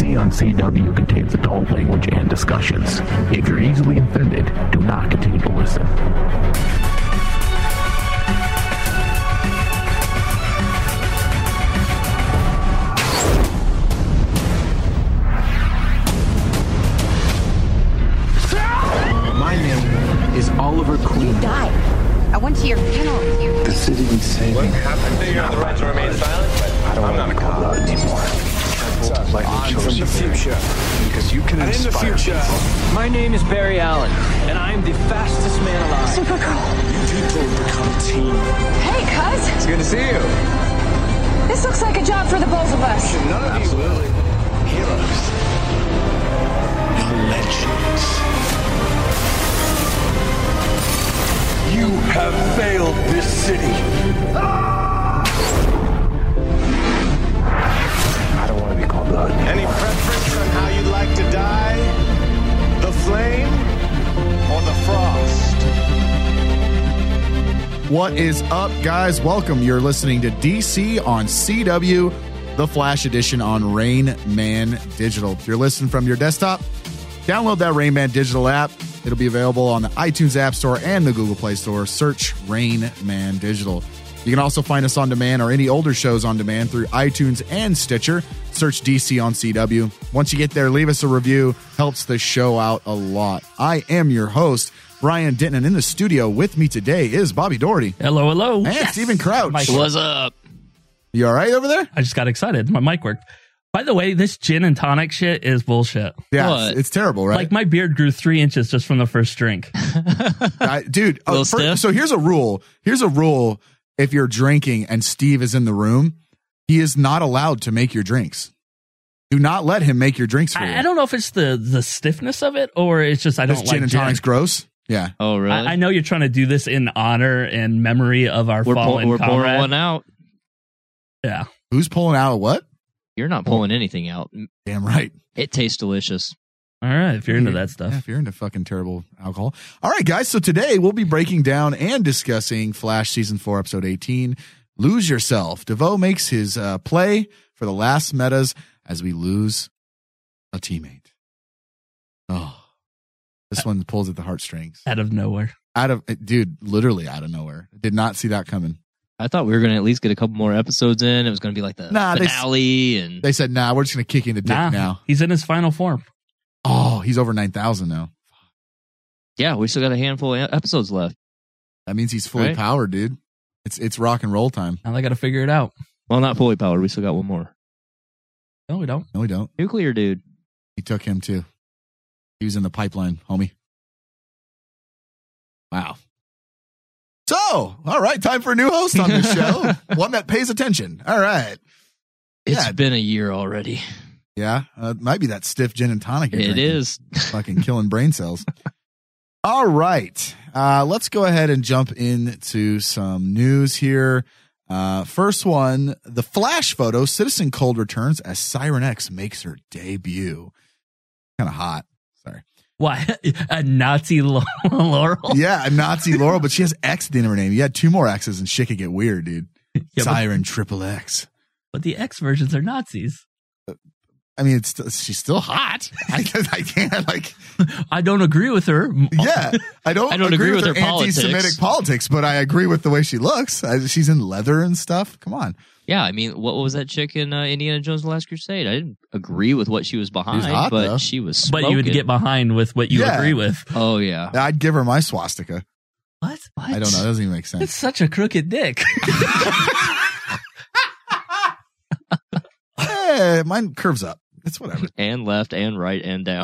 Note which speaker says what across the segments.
Speaker 1: DC on CW contains adult language and discussions. If you're easily offended, do not continue to listen.
Speaker 2: My name is Oliver Queen.
Speaker 3: You died. I went to your funeral with you.
Speaker 2: The city needs saving.
Speaker 4: What happened to you? The right to remain silent?
Speaker 2: I don't want to be called out anymore. I'm from the future. Because you can inspire people.
Speaker 5: My name is Barry Allen, and I'm the fastest man alive.
Speaker 3: Supergirl.
Speaker 2: People become a team.
Speaker 3: Hey, cuz.
Speaker 2: It's good to see you.
Speaker 3: This looks like a job for the both of us.
Speaker 2: None of you will. Heroes. You're legends. You have failed this city. I don't want to be called blood.
Speaker 4: Any preference on how you'd like to die? The flame or the frost?
Speaker 6: What is up, guys? Welcome. You're listening to DC on CW, the Flash edition on Rain Man Digital. If you're listening from your desktop, download that Rain Man Digital app. It'll be available on the iTunes App Store and the Google Play Store. Search Rain Man Digital. You can also find us on demand or any older shows on demand through iTunes and Stitcher. Search DC on CW. Once you get there, leave us a review. Helps the show out a lot. I am your host, Brian Denton, and in the studio with me today is Bobby Doherty.
Speaker 7: Hello, hello.
Speaker 6: And yes. Steven Crouch.
Speaker 7: What's up?
Speaker 6: You all right over there?
Speaker 7: I just got excited. My mic worked. By the way, this gin and tonic shit is bullshit.
Speaker 6: Yeah, it's terrible, right?
Speaker 7: Like, my beard grew 3 inches just from the first drink.
Speaker 6: Dude, so here's a rule. If you're drinking and Steve is in the room, he is not allowed to make your drinks. Do not let him make your drinks for you.
Speaker 7: I don't know if it's the stiffness of it or it's just I don't like
Speaker 6: gin and tonic's gross. Yeah.
Speaker 8: Oh, really?
Speaker 7: I know you're trying to do this in honor and memory of our fallen
Speaker 8: We're
Speaker 7: comrade.
Speaker 8: pouring one out.
Speaker 7: Yeah.
Speaker 6: Who's pulling out what?
Speaker 8: You're not pulling anything out.
Speaker 6: Damn right.
Speaker 8: It tastes delicious.
Speaker 7: All right, if you're into that stuff.
Speaker 6: Yeah, if you're into fucking terrible alcohol. All right, guys, so today we'll be breaking down and discussing Flash Season 4, Episode 18, Lose Yourself. DeVoe makes his play for the last metas as we lose a teammate. Oh, this one pulls at the heartstrings.
Speaker 7: Out of nowhere.
Speaker 6: Literally out of nowhere. Did not see that coming.
Speaker 8: I thought we were going to at least get a couple more episodes in. It was going to be like the finale.
Speaker 6: They said, we're just going to kick you in the dick now.
Speaker 7: He's in his final form.
Speaker 6: Oh, he's over 9,000 now.
Speaker 8: Yeah, we still got a handful of episodes left.
Speaker 6: That means he's fully powered, dude. It's rock and roll time.
Speaker 7: Now they got to figure it out.
Speaker 8: Well, not fully powered. We still got one more.
Speaker 7: No, we don't.
Speaker 6: No, we don't.
Speaker 8: Nuclear dude.
Speaker 6: He took him too. He was in the pipeline, homie. Wow. So, all right, time for a new host on this show. One that pays attention. All right.
Speaker 8: It's been a year already.
Speaker 6: Yeah, might be that stiff gin and tonic.
Speaker 8: It is.
Speaker 6: Fucking killing brain cells. All right. Let's go ahead and jump into some news here. First one, the Flash photo. Citizen Cold returns as Siren X makes her debut. Kind of hot. Sorry.
Speaker 7: Why? A Nazi Laurel?
Speaker 6: Yeah, a Nazi Laurel, but she has X at the end of her name. You had 2 more X's and shit could get weird, dude. Yeah, Siren Triple X.
Speaker 7: But the X versions are Nazis.
Speaker 6: I mean, she's still hot. I can't,
Speaker 7: I don't agree with her.
Speaker 6: Yeah, I don't agree with her anti-Semitic politics, but I agree with the way she looks. She's in leather and stuff. Come on.
Speaker 8: Yeah, I mean, what was that chick in Indiana Jones: The Last Crusade? I didn't agree with what she was behind, but she was smoking.
Speaker 7: But you would get behind with what you agree with.
Speaker 8: Oh, yeah.
Speaker 6: I'd give her my swastika.
Speaker 7: What?
Speaker 6: I don't know. It doesn't even make sense.
Speaker 7: It's such a crooked dick.
Speaker 6: Hey, mine curves up. It's whatever.
Speaker 8: And left and right and down.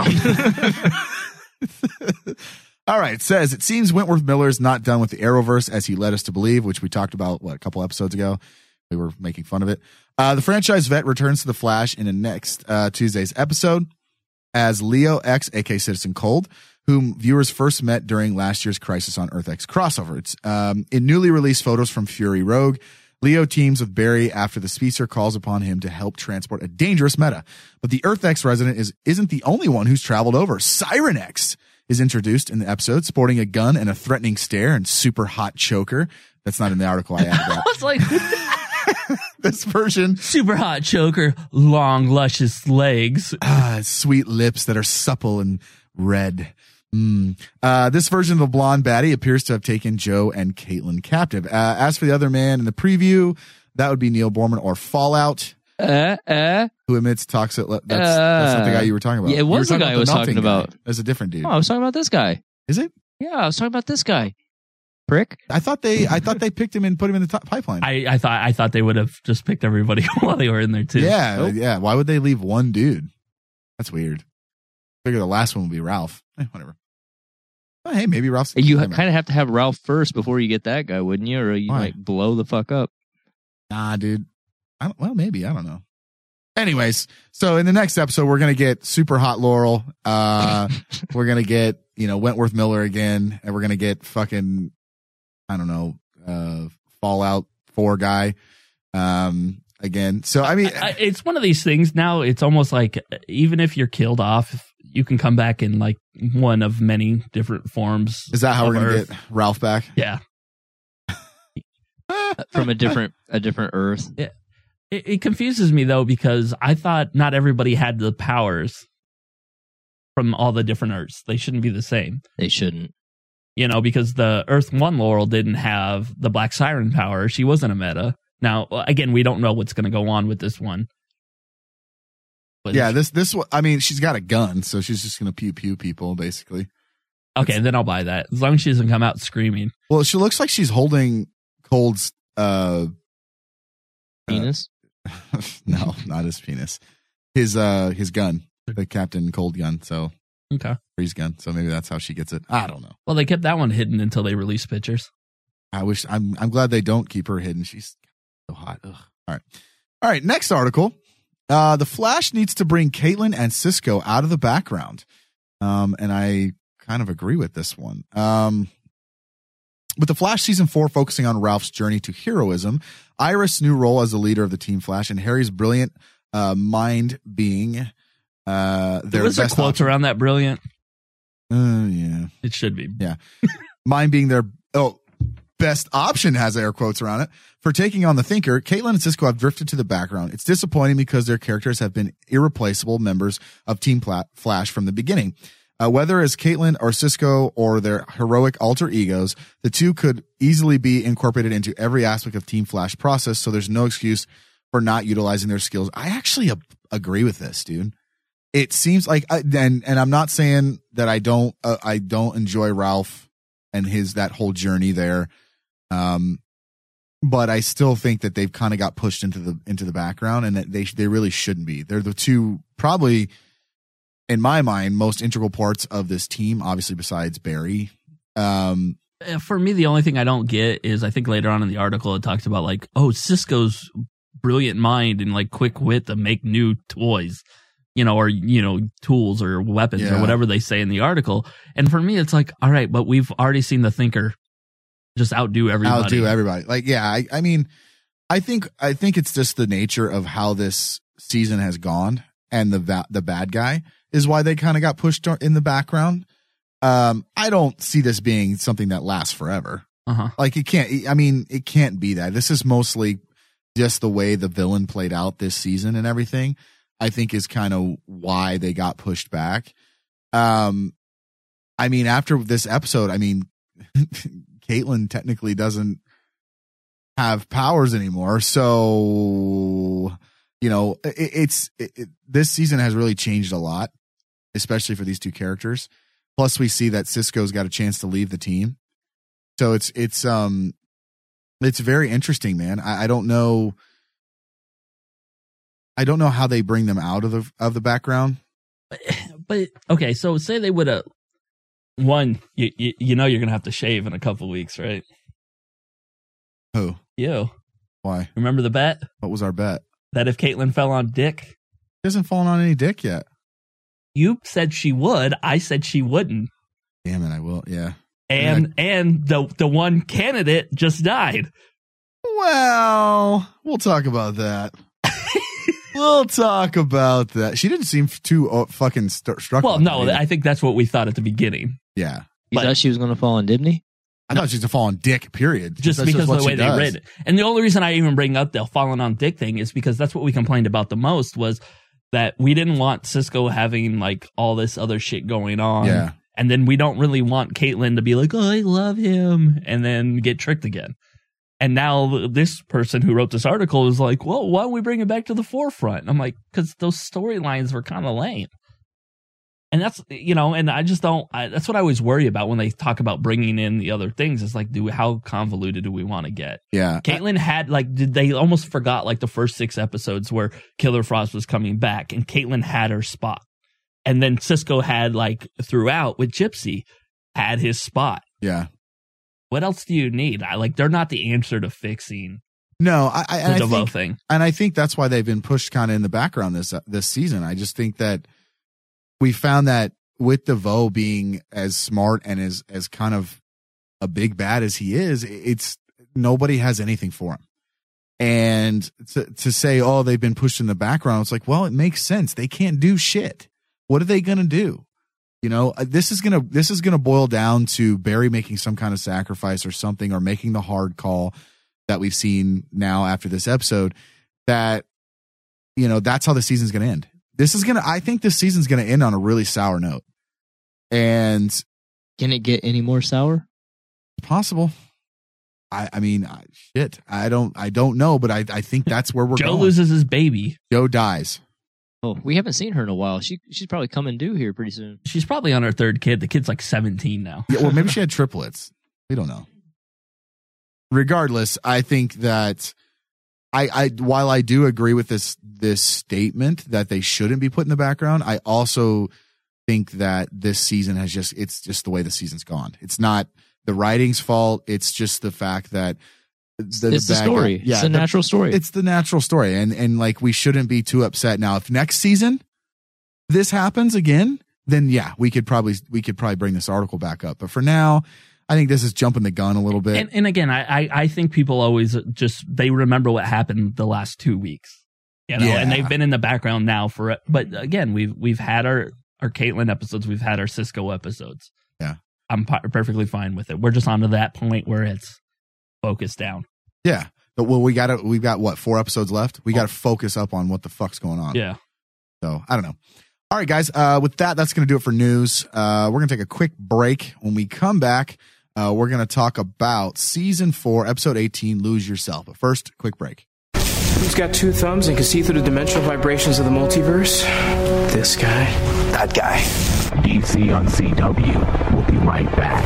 Speaker 6: All right. It says, it seems Wentworth Miller is not done with the Arrowverse as he led us to believe, which we talked about, a couple episodes ago. We were making fun of it. The franchise vet returns to the Flash in the next Tuesday's episode as Leo X, aka Citizen Cold, whom viewers first met during last year's Crisis on Earth X crossover. It's in newly released photos from Fury Rogue. Leo teams with Barry after the speedster calls upon him to help transport a dangerous meta. But the Earth X resident isn't the only one who's traveled over. Siren X is introduced in the episode, sporting a gun and a threatening stare and super hot choker. That's not in the article I added.
Speaker 7: I was like,
Speaker 6: this version.
Speaker 7: Super hot choker, long, luscious legs.
Speaker 6: Sweet lips that are supple and red. This version of the blonde baddie appears to have taken Joe and Caitlin captive. As for the other man in the preview, that would be Neil Borman or Fallout. Who emits toxic. That's not the guy you were talking about.
Speaker 8: Yeah, it was the guy I was talking about.
Speaker 6: That's a different dude.
Speaker 8: Oh, I was talking about this guy.
Speaker 6: Is it?
Speaker 8: Yeah, I was talking about this guy. Prick.
Speaker 6: I thought they picked him and put him in the pipeline.
Speaker 7: I thought they would have just picked everybody while they were in there too.
Speaker 6: Yeah, yeah. Why would they leave one dude? That's weird. Figure the last one would be Ralph. Whatever. Oh, hey, maybe Ralph's.
Speaker 8: You kind of have to have Ralph first before you get that guy, wouldn't you? Or you might blow the fuck up.
Speaker 6: Nah, dude. Well, maybe. I don't know. Anyways, so in the next episode, we're going to get super hot Laurel. We're going to get, Wentworth Miller again. And we're going to get fucking, I don't know, Fallout 4 guy again. So, I mean.
Speaker 7: It's one of these things now. It's almost like even if you're killed off, you can come back in like one of many different forms.
Speaker 6: Is that how we're going to get Ralph back?
Speaker 7: Yeah.
Speaker 8: From a different Earth.
Speaker 7: Yeah. It confuses me though, because I thought not everybody had the powers from all the different Earths. They shouldn't be the same.
Speaker 8: They shouldn't.
Speaker 7: Because the Earth 1 Laurel didn't have the Black Siren power. She wasn't a meta. Now, again, we don't know what's going to go on with this one.
Speaker 6: But yeah, this I mean, she's got a gun, so she's just going to pew people, basically.
Speaker 7: Okay, then I'll buy that. As long as she doesn't come out screaming.
Speaker 6: Well, she looks like she's holding Cold's
Speaker 8: penis.
Speaker 6: No, not his penis. His gun, the Captain Cold gun. So
Speaker 7: okay,
Speaker 6: freeze gun. So maybe that's how she gets it. I don't know.
Speaker 7: Well, they kept that one hidden until they released pictures.
Speaker 6: I'm glad they don't keep her hidden. She's so hot. Ugh. All right. Next article. The Flash needs to bring Caitlin and Cisco out of the background. And I kind of agree with this one. With The Flash Season 4 focusing on Ralph's journey to heroism, Iris' new role as the leader of the Team Flash, and Harry's brilliant mind being their best
Speaker 7: quotes around that brilliant?
Speaker 6: Yeah.
Speaker 7: It should be.
Speaker 6: Yeah. Mind being their best option, has air quotes around it, for taking on the Thinker. Caitlin and Cisco have drifted to the background. It's disappointing because their characters have been irreplaceable members of Team Flash from the beginning. Whether as Caitlin or Cisco or their heroic alter egos, the two could easily be incorporated into every aspect of Team Flash process, so there's no excuse for not utilizing their skills. I actually agree with this, dude. It seems like, and I'm not saying that I don't enjoy Ralph and that whole journey there, but I still think that they've kind of got pushed into the background, and that they really shouldn't be. They're the two probably, in my mind, most integral parts of this team, obviously besides Barry.
Speaker 7: For me, the only thing I don't get is I think later on in the article it talks about like, Cisco's brilliant mind and like quick wit to make new toys, or tools or weapons or whatever they say in the article. And for me, it's like, all right, but we've already seen the Thinker just outdo everybody.
Speaker 6: Like, yeah, I mean, I think it's just the nature of how this season has gone, and the bad guy is why they kind of got pushed in the background. I don't see this being something that lasts forever. Like it can't be that. This is mostly just the way the villain played out this season and everything, I think is kind of why they got pushed back. I mean, after this episode, Caitlin technically doesn't have powers anymore. So, this season has really changed a lot, especially for these two characters. Plus, we see that Cisco's got a chance to leave the team. So it's very interesting, man. I don't know. I don't know how they bring them out of the background.
Speaker 7: But okay, so say they would have one. You're gonna have to shave in a couple weeks, right?
Speaker 6: Who?
Speaker 7: You.
Speaker 6: Why?
Speaker 7: Remember the bet?
Speaker 6: What was our bet?
Speaker 7: That if Caitlin fell on dick.
Speaker 6: She hasn't fallen on any dick yet.
Speaker 7: You said she would. I said she wouldn't.
Speaker 6: Damn it, I will. Yeah.
Speaker 7: And the one candidate just died.
Speaker 6: Well, we'll talk about that. We'll talk about that. She didn't seem too fucking struck.
Speaker 7: Well, no, I think that's what we thought at the beginning.
Speaker 6: Yeah.
Speaker 8: You thought she was going to fall on Dibney?
Speaker 6: I thought she's a fallen dick, period.
Speaker 7: Just because of the way they read it. And the only reason I even bring up the fallen on dick thing is because that's what we complained about the most, was that we didn't want Cisco having like all this other shit going on.
Speaker 6: Yeah.
Speaker 7: And then we don't really want Caitlin to be like, oh, I love him, and then get tricked again. And now this person who wrote this article is like, well, why don't we bring it back to the forefront? And I'm like, because those storylines were kind of lame. And that's, and I just don't, that's what I always worry about when they talk about bringing in the other things. It's like, how convoluted do we want to get?
Speaker 6: Yeah.
Speaker 7: Caitlin had, they almost forgot, the first 6 episodes where Killer Frost was coming back, and Caitlin had her spot. And then Cisco had, throughout with Gypsy, had his spot.
Speaker 6: Yeah.
Speaker 7: What else do you need? They're not the answer to fixing
Speaker 6: the
Speaker 7: DeVoe thing.
Speaker 6: And I think that's why they've been pushed kind of in the background this season. I just think that we found that with DeVoe being as smart and as kind of a big bad as he is, it's nobody has anything for him. And to say, oh, they've been pushed in the background, it's like, well, it makes sense. They can't do shit. What are they going to do? This is going to boil down to Barry making some kind of sacrifice or something, or making the hard call that we've seen now after this episode, that, that's how the season's going to end. I think this season's going to end on a really sour note. And
Speaker 8: can it get any more sour?
Speaker 6: Possible. I mean, shit. I don't know, but I think that's where we're
Speaker 7: Joe
Speaker 6: going.
Speaker 7: Joe loses his baby.
Speaker 6: Joe dies.
Speaker 8: Oh, we haven't seen her in a while. She's probably coming due here pretty soon.
Speaker 7: She's probably on her 3rd kid. The kid's 17 now.
Speaker 6: Yeah, well, maybe she had triplets. We don't know. Regardless, I think that while I do agree with this statement that they shouldn't be put in the background, I also think that this season it's just the way the season's gone. It's not the writing's fault. It's just the fact that
Speaker 8: it's the story. Yeah, it's a natural story.
Speaker 6: It's the natural story. And we shouldn't be too upset. Now, if next season this happens again, then yeah, we could probably bring this article back up. But for now, I think this is jumping the gun a little bit.
Speaker 7: And again, I think people always they remember what happened the last 2 weeks, and they've been in the background now but again, we've had our Caitlin episodes, we've had our Cisco episodes.
Speaker 6: Yeah.
Speaker 7: I'm perfectly fine with it. We're just on to that point where it's focused down.
Speaker 6: Yeah. But we've got what, 4 episodes left? We got to focus up on what the fuck's going on.
Speaker 7: Yeah.
Speaker 6: So I don't know. All right, guys. With that's going to do it for news. We're going to take a quick break. When we come back, we're going to talk about season 4, episode 18, Lose Yourself. But first, quick break.
Speaker 9: Who's got 2 thumbs and can see through the dimensional vibrations of the multiverse? This guy.
Speaker 2: That guy.
Speaker 1: DC on CW. We'll be right back.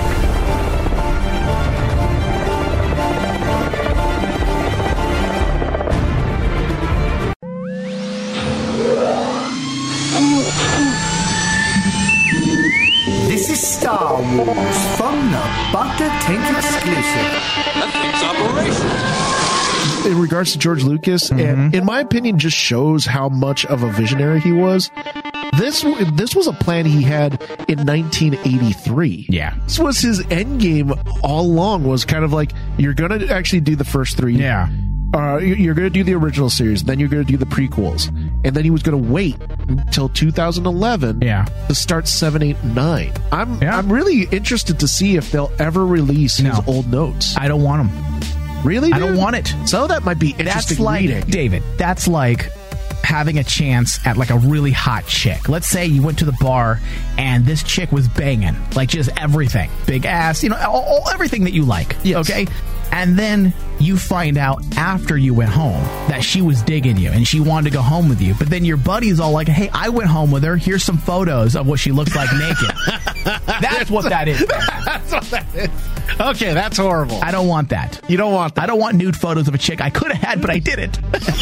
Speaker 10: This is Star Wars from the Bacta Tank exclusive.
Speaker 11: That thing's operational.
Speaker 12: In regards to George Lucas, and in my opinion, just shows how much of a visionary he was. This was a plan he had in 1983.
Speaker 13: Yeah.
Speaker 12: This was his end game all along, was kind of like, you're going to actually do the first 3.
Speaker 13: Yeah.
Speaker 12: You're going to do the original series, then you're going to do the prequels. And then he was going to wait until 2011 to start 7, 8, 9. I'm really interested to see if they'll ever release his old notes.
Speaker 13: I don't want them.
Speaker 12: Really, dude?
Speaker 13: I don't want it.
Speaker 12: So that might be interesting.
Speaker 13: That's like,
Speaker 12: reading.
Speaker 13: David, that's like having a chance at a really hot chick. Let's say you went to the bar and this chick was banging, just everything. Big ass, everything that you like. Yes. Okay? And then you find out after you went home that she was digging you and she wanted to go home with you. But then your buddy's all like, hey, I went home with her. Here's some photos of what she looks like naked. That's what that is.
Speaker 12: That's what that is. Okay, that's horrible.
Speaker 13: I don't want that.
Speaker 12: You don't want that.
Speaker 13: I don't want nude photos of a chick I could have had, but I didn't.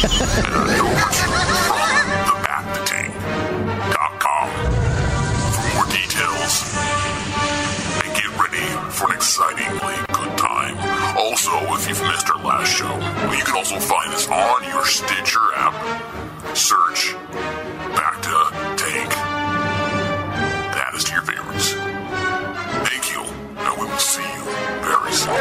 Speaker 14: TheBactaTank.com for more details. And get ready for an excitingly good time. Also, if you've missed our last show, you can also find us on your Stitcher app. Search Bacta Tank. That is to your favorites. Thank you, and we will see you very soon.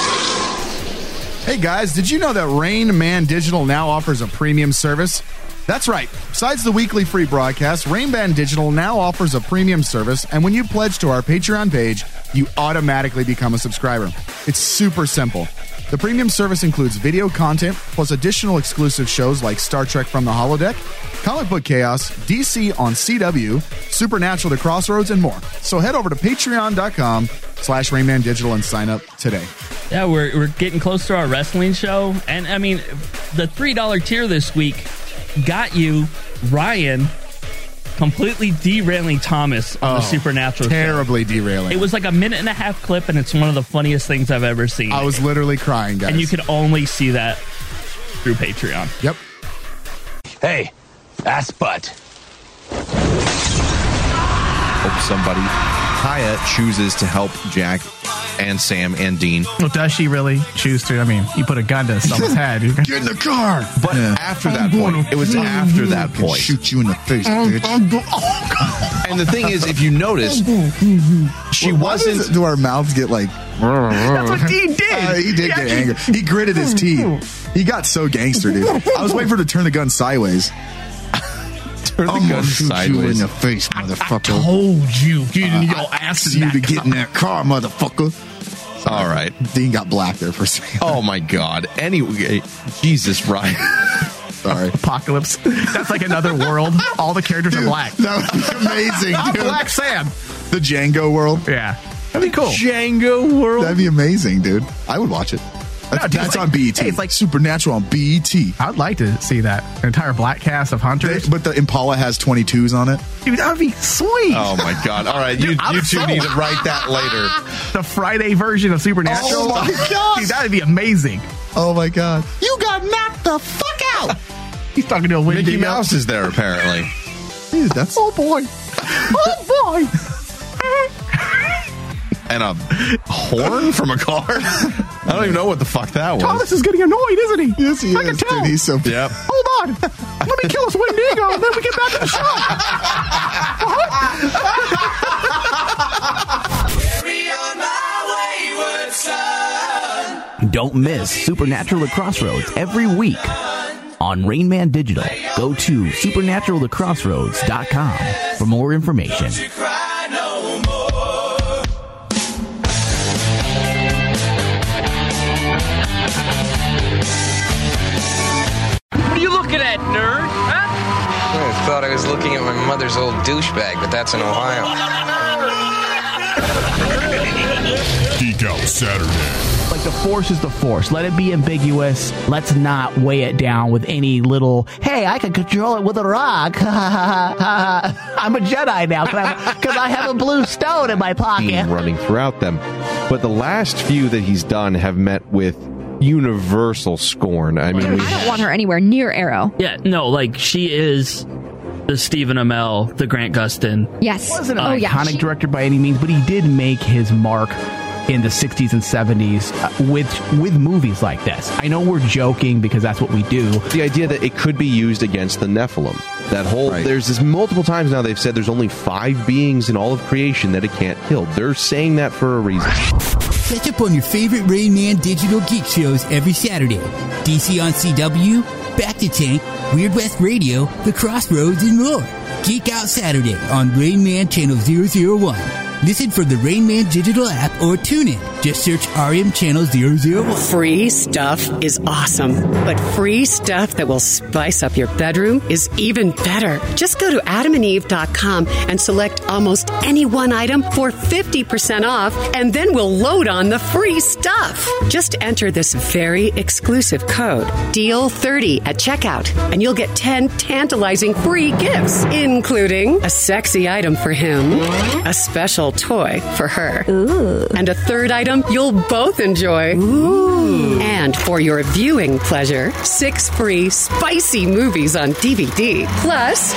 Speaker 6: Hey guys, did you know that Rain Man Digital now offers a premium service? That's right. Besides the weekly free broadcast, Rain Band Digital now offers a premium service, and when you pledge to our Patreon page, you automatically become a subscriber. It's super simple. The premium service includes video content, plus additional exclusive shows like Star Trek From the Holodeck, Comic Book Chaos, DC on CW, Supernatural The Crossroads, and more. So head over to patreon.com/RainmanDigital and sign up today.
Speaker 7: Yeah, we're getting close to our wrestling show. And, I mean, the $3 tier this week got you Ryan completely derailing Thomas on the Supernatural
Speaker 6: terribly show. Derailing.
Speaker 7: It was like a 1.5-minute clip, and it's one of the funniest things I've ever seen.
Speaker 6: I was literally crying, guys.
Speaker 7: And you could only see that through Patreon.
Speaker 6: Yep.
Speaker 11: Hey, ass butt.
Speaker 15: Hope somebody, Kaya, chooses to help Jack and Sam and Dean.
Speaker 13: Well, does she really choose to? I mean, you put a gun to someone's head.
Speaker 6: Get in the car.
Speaker 15: But after that point, it was after that point.
Speaker 6: Shoot you in the face, bitch.
Speaker 15: And the thing is, if you notice, she wasn't.
Speaker 6: Do our mouths get like?
Speaker 13: That's what Dean did.
Speaker 6: He did get angry. He gritted his teeth. He got so gangster, dude. I was waiting for her to turn the gun sideways.
Speaker 15: Turn the gun sideways.
Speaker 6: You in the face, motherfucker.
Speaker 13: I told you. Get your ass in
Speaker 6: you to get in that car, motherfucker.
Speaker 15: All right.
Speaker 6: Dean got black there for a second.
Speaker 15: Oh, my God. Anyway, Jesus, Ryan.
Speaker 6: Sorry.
Speaker 13: Apocalypse. That's like another world. All the characters are black.
Speaker 6: That would be amazing, dude.
Speaker 13: Black Sam.
Speaker 6: The Django world.
Speaker 13: Yeah. That'd be cool.
Speaker 15: Django world.
Speaker 6: That'd be amazing, dude. I would watch it. That's on BET.
Speaker 13: Hey, it's like
Speaker 6: Supernatural on BET.
Speaker 13: I'd like to see that. An entire black cast of hunters.
Speaker 6: But the Impala has 22s on it.
Speaker 13: Dude, that would be sweet.
Speaker 15: Oh, my God. All right. You two need to write that later.
Speaker 13: The Friday version of Supernatural.
Speaker 6: Oh, my God.
Speaker 13: Dude, that'd be amazing.
Speaker 6: Oh, my God. You got knocked the fuck out.
Speaker 13: He's talking to a
Speaker 15: Mickey Mouse is there, apparently.
Speaker 6: Dude, that's...
Speaker 13: Oh, boy. Oh, boy.
Speaker 15: And a horn from a car? I don't even know what the fuck that was.
Speaker 13: Thomas is getting annoyed, isn't he?
Speaker 6: Yes, he is.
Speaker 13: can tell.
Speaker 6: Dude, he's so...
Speaker 15: Yep.
Speaker 13: Hold on. Let me kill us Wendigo, and then we get back to the show.
Speaker 11: Carry on my wayward son.
Speaker 16: Don't miss Supernatural The Crossroads every week on Rain Man Digital. Go to supernaturalthecrossroads.com for more information.
Speaker 5: What are you looking at, nerd? Huh?
Speaker 17: I thought I was looking at my mother's old douchebag, but that's in Ohio.
Speaker 14: Geek Out Saturday.
Speaker 13: Like, the Force is the Force. Let it be ambiguous. Let's not weigh it down with any little, hey, I can control it with a rock. I'm a Jedi now because I have a blue stone in my pocket.
Speaker 15: Running throughout them. But the last few that he's done have met with universal scorn. I mean,
Speaker 18: I don't want her anywhere near Arrow.
Speaker 7: Yeah, no, like, she is the Stephen Amell, the Grant Gustin.
Speaker 18: Yes.
Speaker 13: He wasn't an iconic director by any means, but he did make his mark in the 60s and 70s with movies like this. I know we're joking because that's what we do.
Speaker 15: The idea that it could be used against the Nephilim. That whole, there's this multiple times now they've said there's only 5 beings in all of creation that it can't kill. They're saying that for a reason.
Speaker 19: Catch up on your favorite Rain Man Digital Geek shows every Saturday. DC on CW, Back to Tank, Weird West Radio, The Crossroads, and more. Geek Out Saturday on Rain Man Channel 001. Listen from the Rain Man Digital app or tune in. Just search RM Channel 001.
Speaker 20: Free stuff is awesome, but free stuff that will spice up your bedroom is even better. Just go to adamandeve.com and select almost any one item for 50% off, and then we'll load on the free stuff. Just enter this very exclusive code, DEAL30, at checkout, and you'll get 10 tantalizing free gifts, including a sexy item for him, a special toy for her, and a third item you'll both enjoy. And for your viewing pleasure, 6 free spicy movies on DVD, plus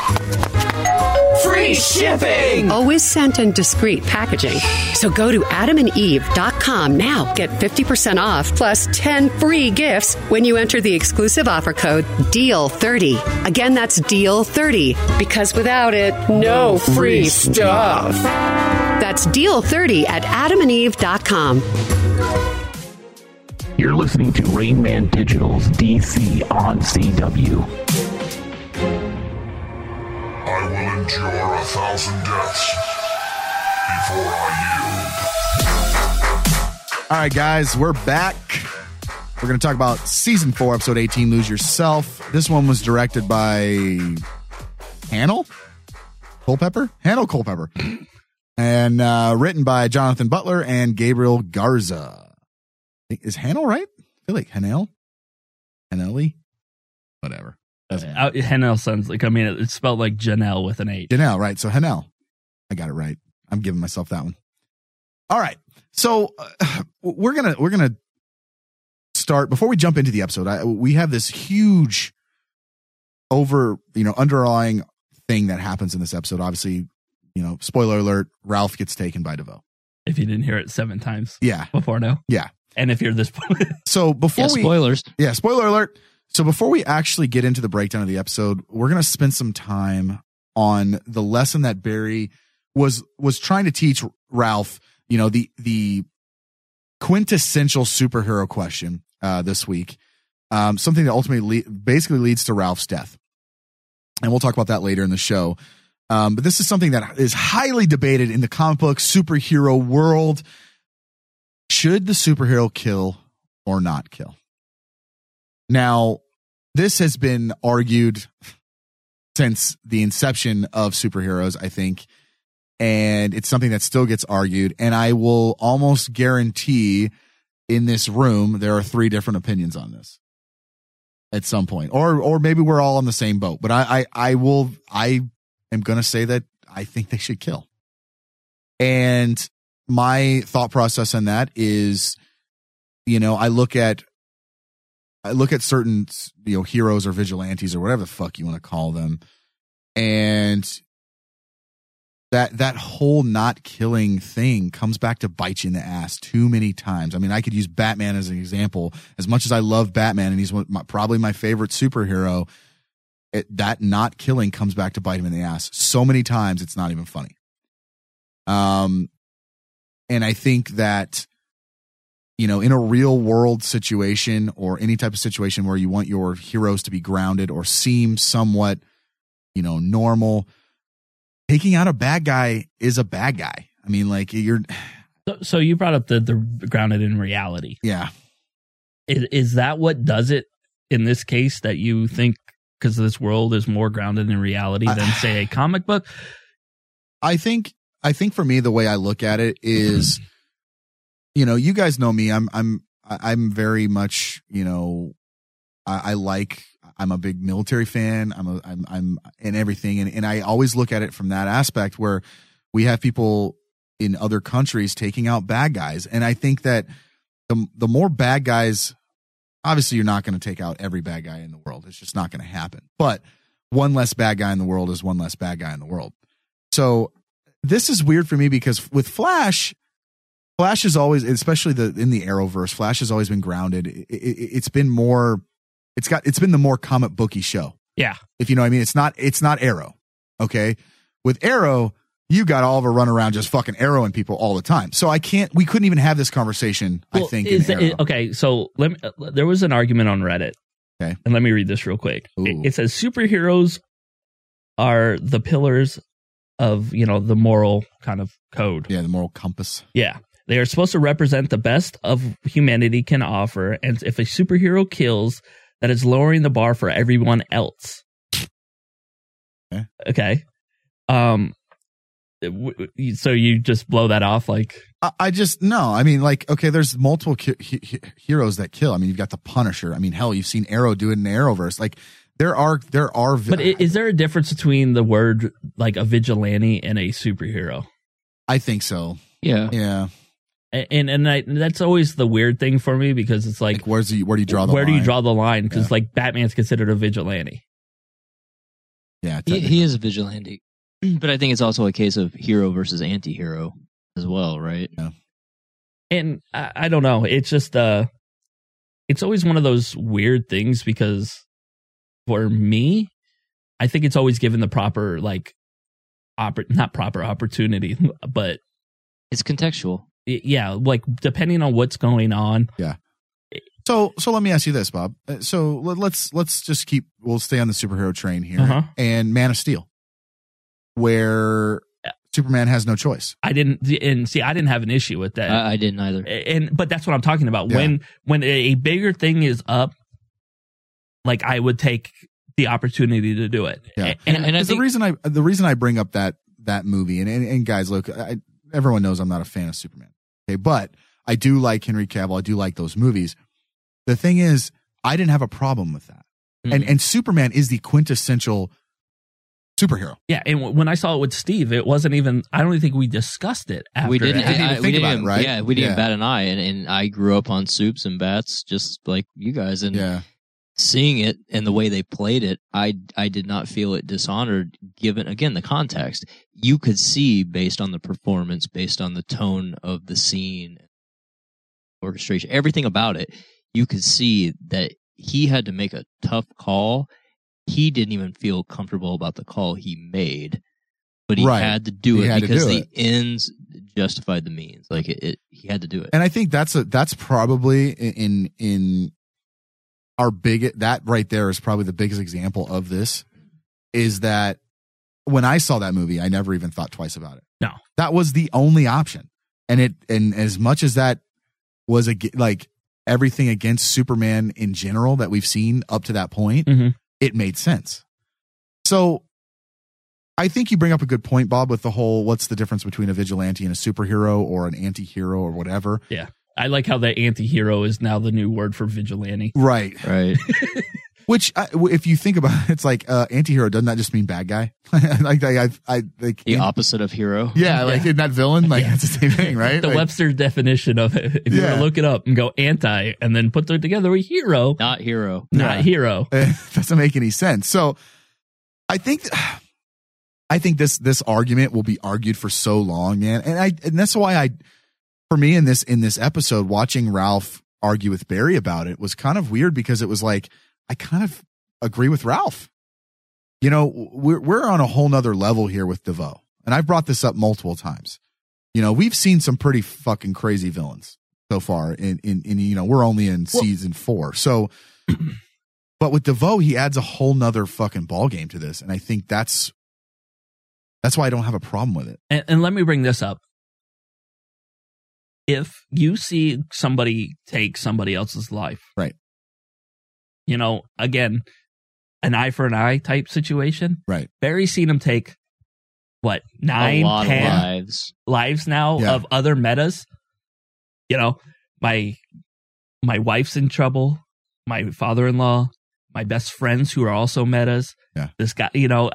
Speaker 20: free shipping! Always sent in discreet packaging. So go to adamandeve.com now. Get 50% off plus 10 free gifts when you enter the exclusive offer code DEAL30. Again, that's DEAL30, because without it, no free stuff. That's DEAL30 at adamandeve.com.
Speaker 1: You're listening to Rain Man Digital's DC on CW.
Speaker 14: will endure 1,000 deaths before I yield.
Speaker 6: All right, guys, we're back. We're going to talk about Season 4, Episode 18, Lose Yourself. This one was directed by Hannel Culpepper. And written by Jonathan Butler and Gabriel Garza. Is Hannel right? I feel like Hannelli? Whatever.
Speaker 7: Hannel sounds like, it's spelled like Janelle with an H.
Speaker 6: Janelle, right. So Hannel. I got it right. I'm giving myself that one. All right. So we're gonna start, before we jump into the episode, we have this huge underlying thing that happens in this episode. Obviously, spoiler alert, Ralph gets taken by DeVoe.
Speaker 7: If you didn't hear it 7 times.
Speaker 6: Yeah.
Speaker 7: Before now.
Speaker 6: Yeah.
Speaker 7: And if you're this
Speaker 6: So before
Speaker 8: spoilers.
Speaker 6: Yeah, spoiler alert. So before we actually get into the breakdown of the episode, we're going to spend some time on the lesson that Barry was trying to teach Ralph, the quintessential superhero question this week. Something that ultimately basically leads to Ralph's death. And we'll talk about that later in the show. But this is something that is highly debated in the comic book superhero world. Should the superhero kill or not kill? Now, this has been argued since the inception of superheroes, I think, and it's something that still gets argued. And I will almost guarantee in this room there are 3 different opinions on this at some point, or maybe we're all on the same boat. But I am going to say that I think they should kill. And my thought process on that is, I look at certain, heroes or vigilantes or whatever the fuck you want to call them. And that whole not killing thing comes back to bite you in the ass too many times. I mean, I could use Batman as an example. As much as I love Batman and he's probably my favorite superhero, that not killing comes back to bite him in the ass so many times it's not even funny. And I think that, in a real world situation or any type of situation where you want your heroes to be grounded or seem somewhat, normal, taking out a bad guy is a bad guy. I mean, like
Speaker 7: So you brought up the grounded in reality.
Speaker 6: Yeah.
Speaker 7: Is that what does it in this case, that you think because this world is more grounded in reality than say a comic book?
Speaker 6: I think for me, the way I look at it is, you guys know me. I'm very much, I'm a big military fan. I'm in everything. And I always look at it from that aspect where we have people in other countries taking out bad guys. And I think that the more bad guys, obviously you're not going to take out every bad guy in the world. It's just not going to happen. But one less bad guy in the world is one less bad guy in the world. So this is weird for me because with Flash is always, especially in the Arrowverse, Flash has always been grounded. It's been the more comic booky show.
Speaker 7: Yeah.
Speaker 6: If you know what I mean, it's not Arrow. Okay. With Arrow, you got all of a run around just fucking arrowing people all the time. So we couldn't even have this conversation, I think.
Speaker 7: Okay. So there was an argument on Reddit.
Speaker 6: Okay.
Speaker 7: And let me read this real quick. It says superheroes are the pillars of, the moral kind of code.
Speaker 6: Yeah. The moral compass.
Speaker 7: Yeah. They are supposed to represent the best of humanity can offer. And if a superhero kills, that is lowering the bar for everyone else. Okay. So you just blow that off like?
Speaker 6: No. I mean, like, okay, there's multiple heroes that kill. I mean, you've got the Punisher. I mean, hell, you've seen Arrow do it in the Arrowverse. Like, there are.
Speaker 7: But is there a difference between the word like a vigilante and a superhero?
Speaker 6: I think so.
Speaker 7: Yeah.
Speaker 6: Yeah.
Speaker 7: And that's always the weird thing for me because it's like
Speaker 6: where do you draw the line?
Speaker 7: Where do you draw the line? Because like Batman's considered a vigilante.
Speaker 6: Yeah,
Speaker 8: he is a vigilante, but I think it's also a case of hero versus anti-hero as well, right?
Speaker 6: Yeah.
Speaker 7: And I don't know. It's just it's always one of those weird things because for me, I think it's always given the proper like not proper opportunity, but
Speaker 8: it's contextual.
Speaker 7: Yeah, like depending on what's going on.
Speaker 6: Yeah. So let me ask you this, Bob. So let's just we'll stay on the superhero train here.
Speaker 7: Uh-huh.
Speaker 6: And Man of Steel. where Superman has no choice.
Speaker 7: I didn't have an issue with that.
Speaker 8: I didn't either.
Speaker 7: But that's what I'm talking about.
Speaker 6: Yeah.
Speaker 7: When a bigger thing is up, like I would take the opportunity to do it.
Speaker 6: Yeah.
Speaker 7: And I think
Speaker 6: the reason I bring up that movie and guys, look, everyone knows I'm not a fan of Superman. Okay, but I do like Henry Cavill. I do like those movies. The thing is, I didn't have a problem with that.
Speaker 7: Mm-hmm.
Speaker 6: And Superman is the quintessential superhero.
Speaker 7: Yeah, and when I saw it with Steve, it wasn't even. I don't even think we discussed it. After
Speaker 8: we didn't
Speaker 6: even think about it, right?
Speaker 8: Yeah, we didn't bat an eye, and I grew up on Supes and Bats, just like you guys, and seeing it and the way they played it, I did not feel it dishonored. Given again the context, you could see based on the performance, based on the tone of the scene, orchestration, everything about it, you could see that he had to make a tough call. He didn't even feel comfortable about the call he made, but he had to do it because the ends justified the means. Like he had to do it.
Speaker 6: And I think that's probably in our that right there is probably the biggest example of this. Is that when I saw that movie, I never even thought twice about it.
Speaker 7: No,
Speaker 6: that was the only option, and as much as that was like everything against Superman in general that we've seen up to that point.
Speaker 7: Mm-hmm.
Speaker 6: It made sense. So I think you bring up a good point, Bob, with the whole what's the difference between a vigilante and a superhero or an anti-hero or whatever.
Speaker 7: Yeah. I like how the anti-hero is now the new word for vigilante.
Speaker 6: Right. Which, if you think about it, it's like anti-hero, doesn't that just mean bad guy? like
Speaker 8: the opposite of hero.
Speaker 6: Yeah, like in that villain, like it's the same thing, right?
Speaker 7: The Webster definition of it. If you were to look it up and go anti and then put together a hero.
Speaker 8: Not hero.
Speaker 7: Not hero.
Speaker 6: It doesn't make any sense. So I think this argument will be argued for so long, man. And that's why for me in this episode, watching Ralph argue with Barry about it was kind of weird because it was like, I kind of agree with Ralph. You know, we're on a whole nother level here with DeVoe. And I've brought this up multiple times. You know, we've seen some pretty fucking crazy villains so far in you know, we're only in season 4. So, but with DeVoe, he adds a whole nother fucking ball game to this. And I think that's why I don't have a problem with it.
Speaker 7: And let me bring this up. If you see somebody take somebody else's life.
Speaker 6: Right.
Speaker 7: You know, again, an eye for an eye type situation.
Speaker 6: Right.
Speaker 7: Barry's seen him take, 9, 10 lives now of other metas. You know, my wife's in trouble. My father-in-law, my best friends who are also metas.
Speaker 6: Yeah.
Speaker 7: This guy, you know,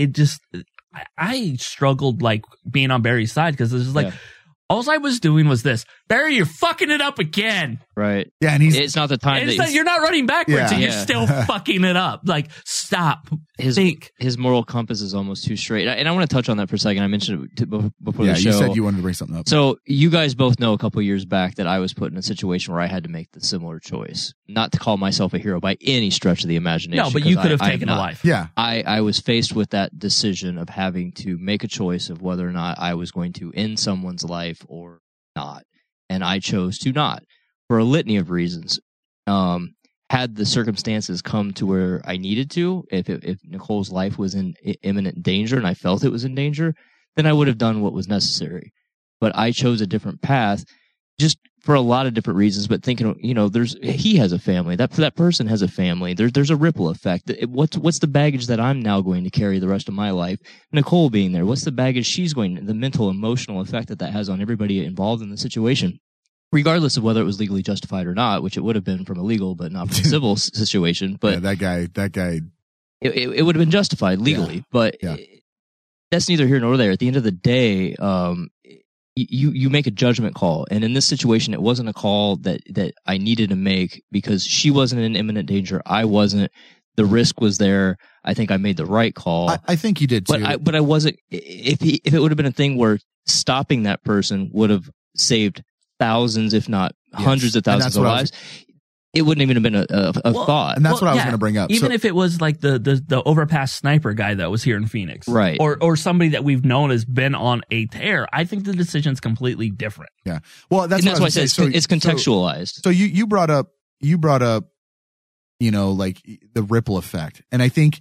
Speaker 7: I struggled like being on Barry's side because it's just like, all I was doing was this. Barry, you're fucking it up again.
Speaker 8: Right.
Speaker 6: Yeah, and
Speaker 8: it's not the time.
Speaker 7: You're not running backwards, and you're still fucking it up. Like, stop.
Speaker 8: His moral compass is almost too straight. And I want to touch on that for a second. I mentioned it before the show.
Speaker 6: You said you wanted to bring something up.
Speaker 8: So you guys both know a couple years back that I was put in a situation where I had to make the similar choice. Not to call myself a hero by any stretch of the imagination.
Speaker 7: No, but you could have taken a life.
Speaker 6: Yeah.
Speaker 8: I was faced with that decision of having to make a choice of whether or not I was going to end someone's life or not. And I chose to not for a litany of reasons. Had the circumstances come to where I needed to, if Nicole's life was in imminent danger and I felt it was in danger, then I would have done what was necessary. But I chose a different path just for a lot of different reasons, but thinking, you know, he has a family, that person has a family. There's a ripple effect. What's the baggage that I'm now going to carry the rest of my life? Nicole being there, what's the baggage the mental, emotional effect that has on everybody involved in the situation? Regardless of whether it was legally justified or not, which it would have been from a legal but not from a civil situation. But
Speaker 6: that guy,
Speaker 8: it would have been justified legally. But that's neither here nor there. At the end of the day, you make a judgment call, and in this situation, it wasn't a call that I needed to make because she wasn't in imminent danger. I wasn't. The risk was there. I think I made the right call.
Speaker 6: I think you did too.
Speaker 8: But I wasn't. If it would have been a thing where stopping that person would have saved thousands, if not hundreds of thousands of lives, it wouldn't even have been a thought.
Speaker 6: And that's what I was going to bring up.
Speaker 7: Even if it was like the overpass sniper guy that was here in Phoenix,
Speaker 8: right?
Speaker 7: Or somebody that we've known has been on a tear, I think the decision's completely different.
Speaker 6: Yeah. Well, that's why I said
Speaker 8: it's contextualized.
Speaker 6: So you brought up, you know, like the ripple effect, and I think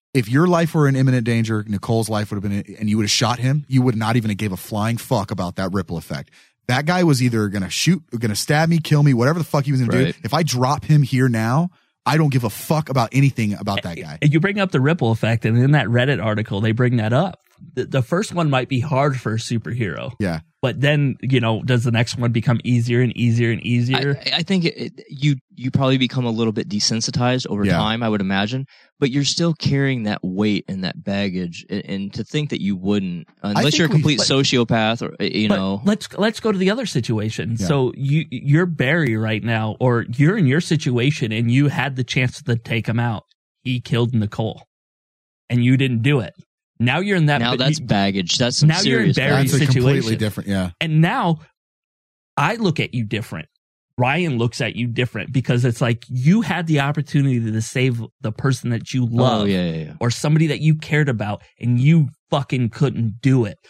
Speaker 6: if your life were in imminent danger, Nicole's life would have been, and you would have shot him, you would not even have gave a flying fuck about that ripple effect. That guy was either going to shoot, going to stab me, kill me, whatever the fuck he was going to do. If I drop him here now, I don't give a fuck about anything about that guy.
Speaker 7: You bring up the ripple effect, and in that Reddit article, they bring that up. The first one might be hard for a superhero.
Speaker 6: Yeah.
Speaker 7: But then, does the next one become easier and easier and easier?
Speaker 8: I think you probably become a little bit desensitized over time, I would imagine, but you're still carrying that weight and that baggage, and to think that you wouldn't, unless you're a complete sociopath, or
Speaker 7: Let's go to the other situation. Yeah. So you're Barry right now, or you're in your situation, and you had the chance to take him out. He killed Nicole, and you didn't do it. Now you're in that.
Speaker 8: Now that's baggage. That's some serious.
Speaker 7: You're in Barry's
Speaker 6: situation.
Speaker 7: Completely
Speaker 6: different. Yeah.
Speaker 7: And now I look at you different. Ryan looks at you different, because it's like you had the opportunity to save the person that you love, or somebody that you cared about, and you fucking couldn't do it.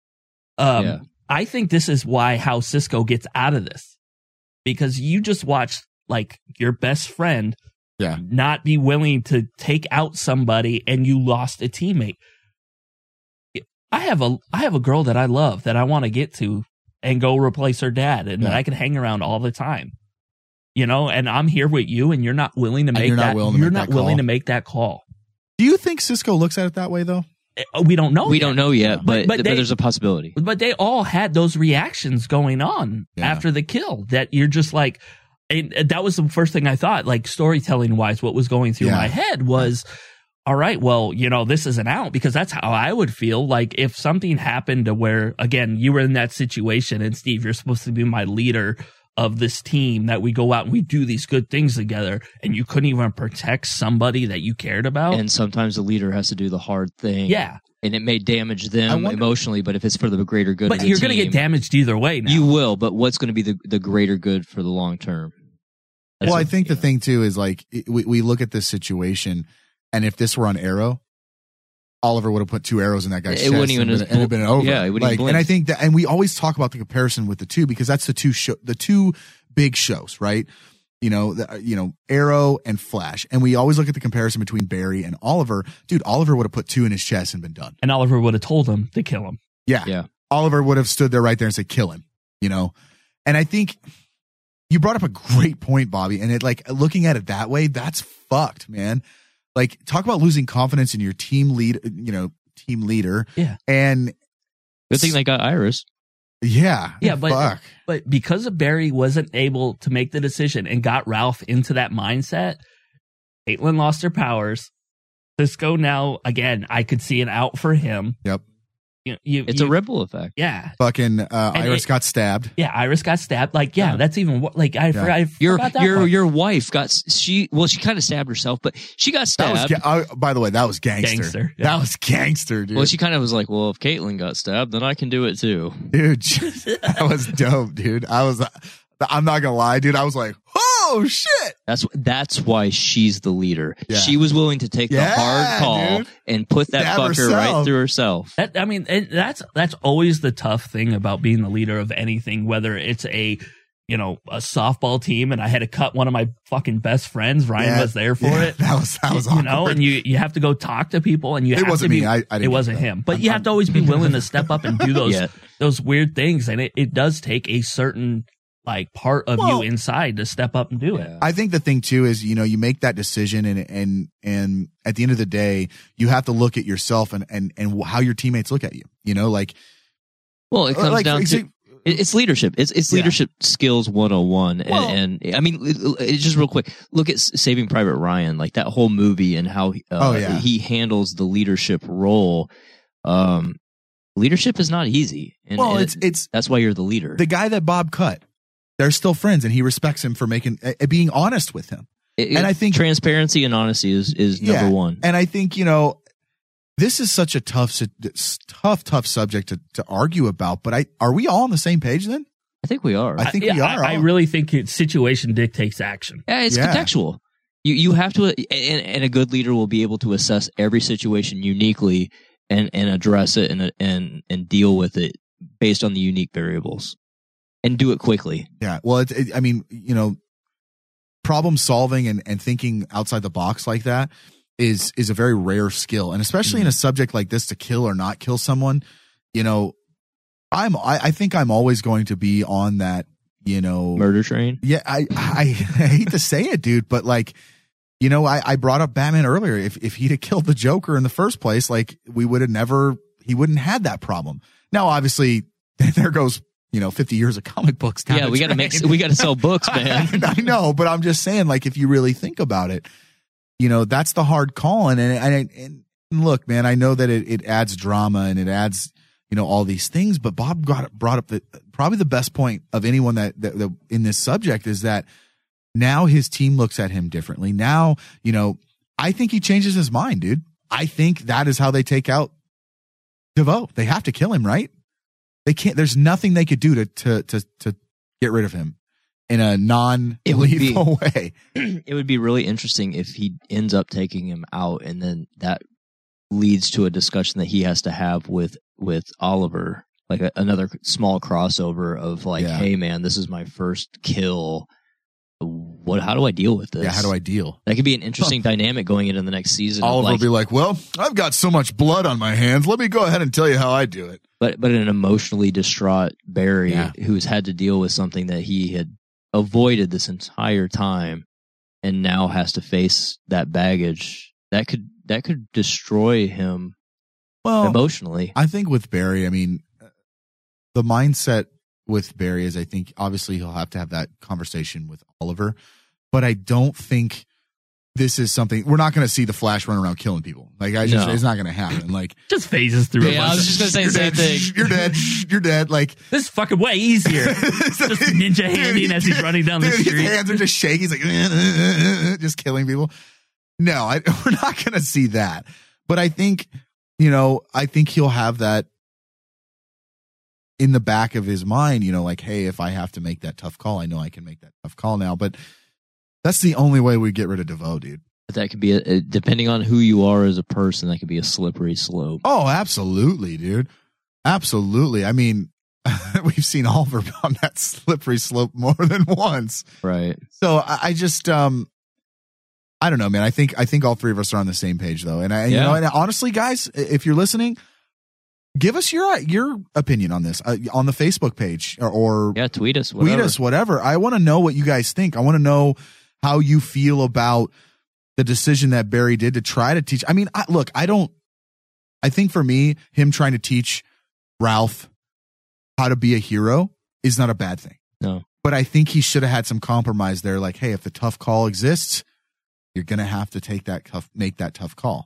Speaker 7: I think this is how Cisco gets out of this, because you just watched like your best friend not be willing to take out somebody, and you lost a teammate. I have a girl that I love, that I want to get to and go replace her dad, and that I can hang around all the time, and I'm here with you, and you're not willing to make to make that call.
Speaker 6: Do you think Cisco looks at it that way though?
Speaker 7: We don't know.
Speaker 8: We don't know yet, but there's a possibility.
Speaker 7: But they all had those reactions going on after the kill, that you're just like, and that was the first thing I thought, like storytelling wise, what was going through my head was, all right, well, this isn't out, because that's how I would feel. Like if something happened to where, again, you were in that situation, and Steve, you're supposed to be my leader of this team, that we go out and we do these good things together, and you couldn't even protect somebody that you cared about.
Speaker 8: And sometimes the leader has to do the hard thing.
Speaker 7: Yeah.
Speaker 8: And it may damage them emotionally, but if it's for the greater good of the team.
Speaker 7: But you're going to get damaged either way now.
Speaker 8: You will, but what's going to be the greater good for the long term?
Speaker 6: I think the thing too is like, we look at this situation, and if this were on Arrow, Oliver would have put 2 arrows in that guy's chest.
Speaker 8: It wouldn't even
Speaker 6: have been over.
Speaker 8: Yeah, it wouldn't even
Speaker 6: and I think that, and we always talk about the comparison with the two, because that's the two big shows, right? Arrow and Flash, and we always look at the comparison between Barry and Oliver. Dude, Oliver would have put 2 in his chest and been done.
Speaker 7: And Oliver would have told him to kill him.
Speaker 6: Yeah. Oliver would have stood there right there and said, "Kill him." And I think you brought up a great point, Bobby. And it, like, looking at it that way, that's fucked, man. Like, talk about losing confidence in your team leader.
Speaker 7: Yeah.
Speaker 6: And
Speaker 8: good thing they got Iris.
Speaker 6: Yeah.
Speaker 7: Yeah, but because of Barry wasn't able to make the decision and got Ralph into that mindset, Caitlin lost her powers. Cisco now, again, I could see an out for him.
Speaker 6: Yep.
Speaker 8: It's a ripple effect.
Speaker 7: Yeah.
Speaker 6: Fucking Iris got stabbed.
Speaker 7: Yeah, Iris got stabbed. Like, that's even like I forgot that
Speaker 8: your wife got she kind of stabbed herself, but she got stabbed.
Speaker 6: By the way, that was gangster.
Speaker 7: Yeah.
Speaker 6: That was gangster, dude.
Speaker 8: Well, she kind of was like, well, if Caitlin got stabbed, then I can do it too.
Speaker 6: Dude, that was dope, dude. I'm not gonna lie, dude. I was like, oh shit.
Speaker 8: That's why she's the leader. Yeah. She was willing to take the hard call and put that fucker right through herself.
Speaker 7: That's always the tough thing about being the leader of anything, whether it's a softball team and I had to cut one of my fucking best friends. Ryan was there for it.
Speaker 6: That was awkward.
Speaker 7: And you have to go talk to people, and
Speaker 6: it wasn't me.
Speaker 7: It wasn't him. But you have to always be willing to step up and do those weird things, and it does take a certain like part of you inside to step up and do it.
Speaker 6: I think the thing too is, you make that decision and at the end of the day, you have to look at yourself and how your teammates look at you,
Speaker 8: Well, it comes down to it's leadership. It's leadership skills 101. And I mean, just real quick, look at Saving Private Ryan, like that whole movie and how he handles the leadership role. Leadership is not easy. And that's why you're the leader.
Speaker 6: The guy that Bob cut, they're still friends, and he respects him for being honest with him. And I think
Speaker 8: transparency and honesty is number one.
Speaker 6: And I think, this is such a tough subject to argue about, but are we all on the same page then?
Speaker 8: I think we are.
Speaker 6: I think we are.
Speaker 7: I really think situation dictates action.
Speaker 8: Yeah, it's contextual. You have to, and a good leader will be able to assess every situation uniquely and address it and deal with it based on the unique variables. And do it quickly.
Speaker 6: Yeah. Well, problem solving and thinking outside the box like that is a very rare skill, and especially in a subject like this, to kill or not kill someone. You know, I think I'm always going to be on that, you know,
Speaker 8: murder train.
Speaker 6: Yeah, I hate to say it, dude, but like, you know, I brought up Batman earlier. If he'd have killed the Joker in the first place, like he wouldn't had that problem. Now, obviously, there goes, you know, 50 years of comic books down.
Speaker 8: Yeah, we got to sell books, man.
Speaker 6: I know, but I'm just saying, like, if you really think about it, you know, that's the hard call. And look, man, I know that it adds drama and it adds, you know, all these things, but Bob brought up probably the best point of anyone that in this subject is that now his team looks at him differently. Now, you know, I think he changes his mind, dude. I think that is how they take out DeVoe. They have to kill him, right? They can't. There's nothing they could do to get rid of him in a non-lethal way.
Speaker 8: It would be really interesting if he ends up taking him out, and then that leads to a discussion that he has to have with Oliver, like another small crossover of like, hey man, this is my first kill. How do I deal with this?
Speaker 6: Yeah, how do I deal?
Speaker 8: That could be an interesting dynamic going into the next season.
Speaker 6: Oliver will be like, well, I've got so much blood on my hands. Let me go ahead and tell you how I do it.
Speaker 8: But an emotionally distraught Barry who's had to deal with something that he had avoided this entire time and now has to face that baggage, that could destroy him emotionally.
Speaker 6: I think with Barry, I mean, the mindset with Barry is, I think obviously he'll have to have that conversation with Oliver, but I don't think this is something we're not going to see the Flash run around killing people. Like it's not going to happen. Like
Speaker 7: just phases through.
Speaker 8: Yeah, I was just going to say the same thing.
Speaker 6: You're dead. You're dead. Like
Speaker 7: this is fucking way easier. Just ninja handing as he's running down the street.
Speaker 6: His hands are just shaking. He's like just killing people. No, we're not going to see that. But I think, you know, he'll have that in the back of his mind, you know, like, hey, if I have to make that tough call, I know I can make that tough call now. But that's the only way we get rid of DeVoe, dude.
Speaker 8: That could be, depending on who you are as a person, that could be a slippery slope.
Speaker 6: Oh, absolutely, dude. Absolutely. I mean, we've seen Oliver on that slippery slope more than once.
Speaker 8: Right.
Speaker 6: So I just, I don't know, man. I think all three of us are on the same page, though. And you know, and honestly, guys, if you're listening, give us your opinion on this on the Facebook page or
Speaker 8: tweet us,
Speaker 6: whatever. I want to know what you guys think. I want to know how you feel about the decision that Barry did to try to teach. I mean, I think for me, him trying to teach Ralph how to be a hero is not a bad thing.
Speaker 8: No,
Speaker 6: but I think he should have had some compromise there. Like, hey, if the tough call exists, you're going to have to make that tough call.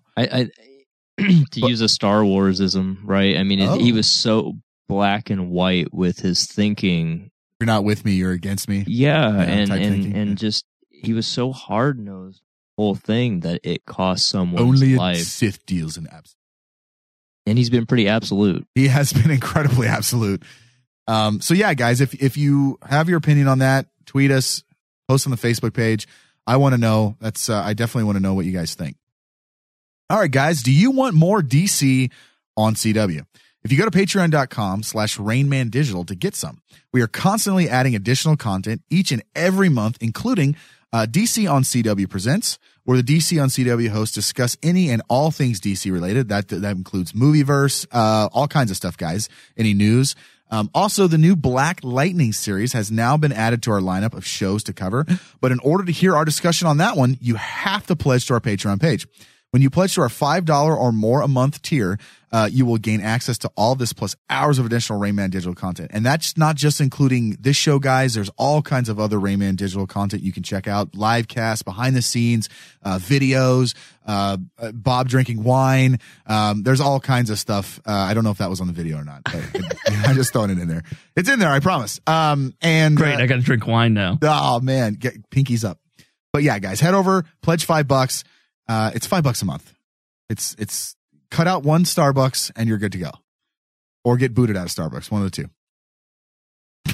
Speaker 8: Use a Star Warsism, right? I mean, he was so black and white with his thinking.
Speaker 6: You're not with me, you're against me.
Speaker 8: Yeah, and just he was so hard nosed whole thing that it cost someone's
Speaker 6: life.
Speaker 8: Only
Speaker 6: Sith deals in absolute.
Speaker 8: And he's been pretty absolute.
Speaker 6: He has been incredibly absolute. So yeah, guys, if you have your opinion on that, tweet us, post on the Facebook page. I want to know. That's I definitely want to know what you guys think. All right, guys, do you want more DC on CW? If you go to patreon.com/RainmanDigital to get some, we are constantly adding additional content each and every month, including DC on CW Presents, where the DC on CW hosts discuss any and all things DC related. That includes Movieverse, all kinds of stuff, guys. Any news. Also, the new Black Lightning series has now been added to our lineup of shows to cover. But in order to hear our discussion on that one, you have to pledge to our Patreon page. When you pledge to our $5 or more a month tier, you will gain access to all this plus hours of additional Rain Man Digital content. And that's not just including this show, guys. There's all kinds of other Rain Man Digital content you can check out. Live casts, behind the scenes, videos, Bob drinking wine. There's all kinds of stuff. I don't know if that was on the video or not, but I'm just throwing it in there. It's in there, I promise. And
Speaker 7: great. I got to drink wine now.
Speaker 6: Oh man, get pinkies up. But yeah, guys, head over, pledge $5. It's $5 a month. It's cut out one Starbucks and you're good to go, or get booted out of Starbucks. One of the two.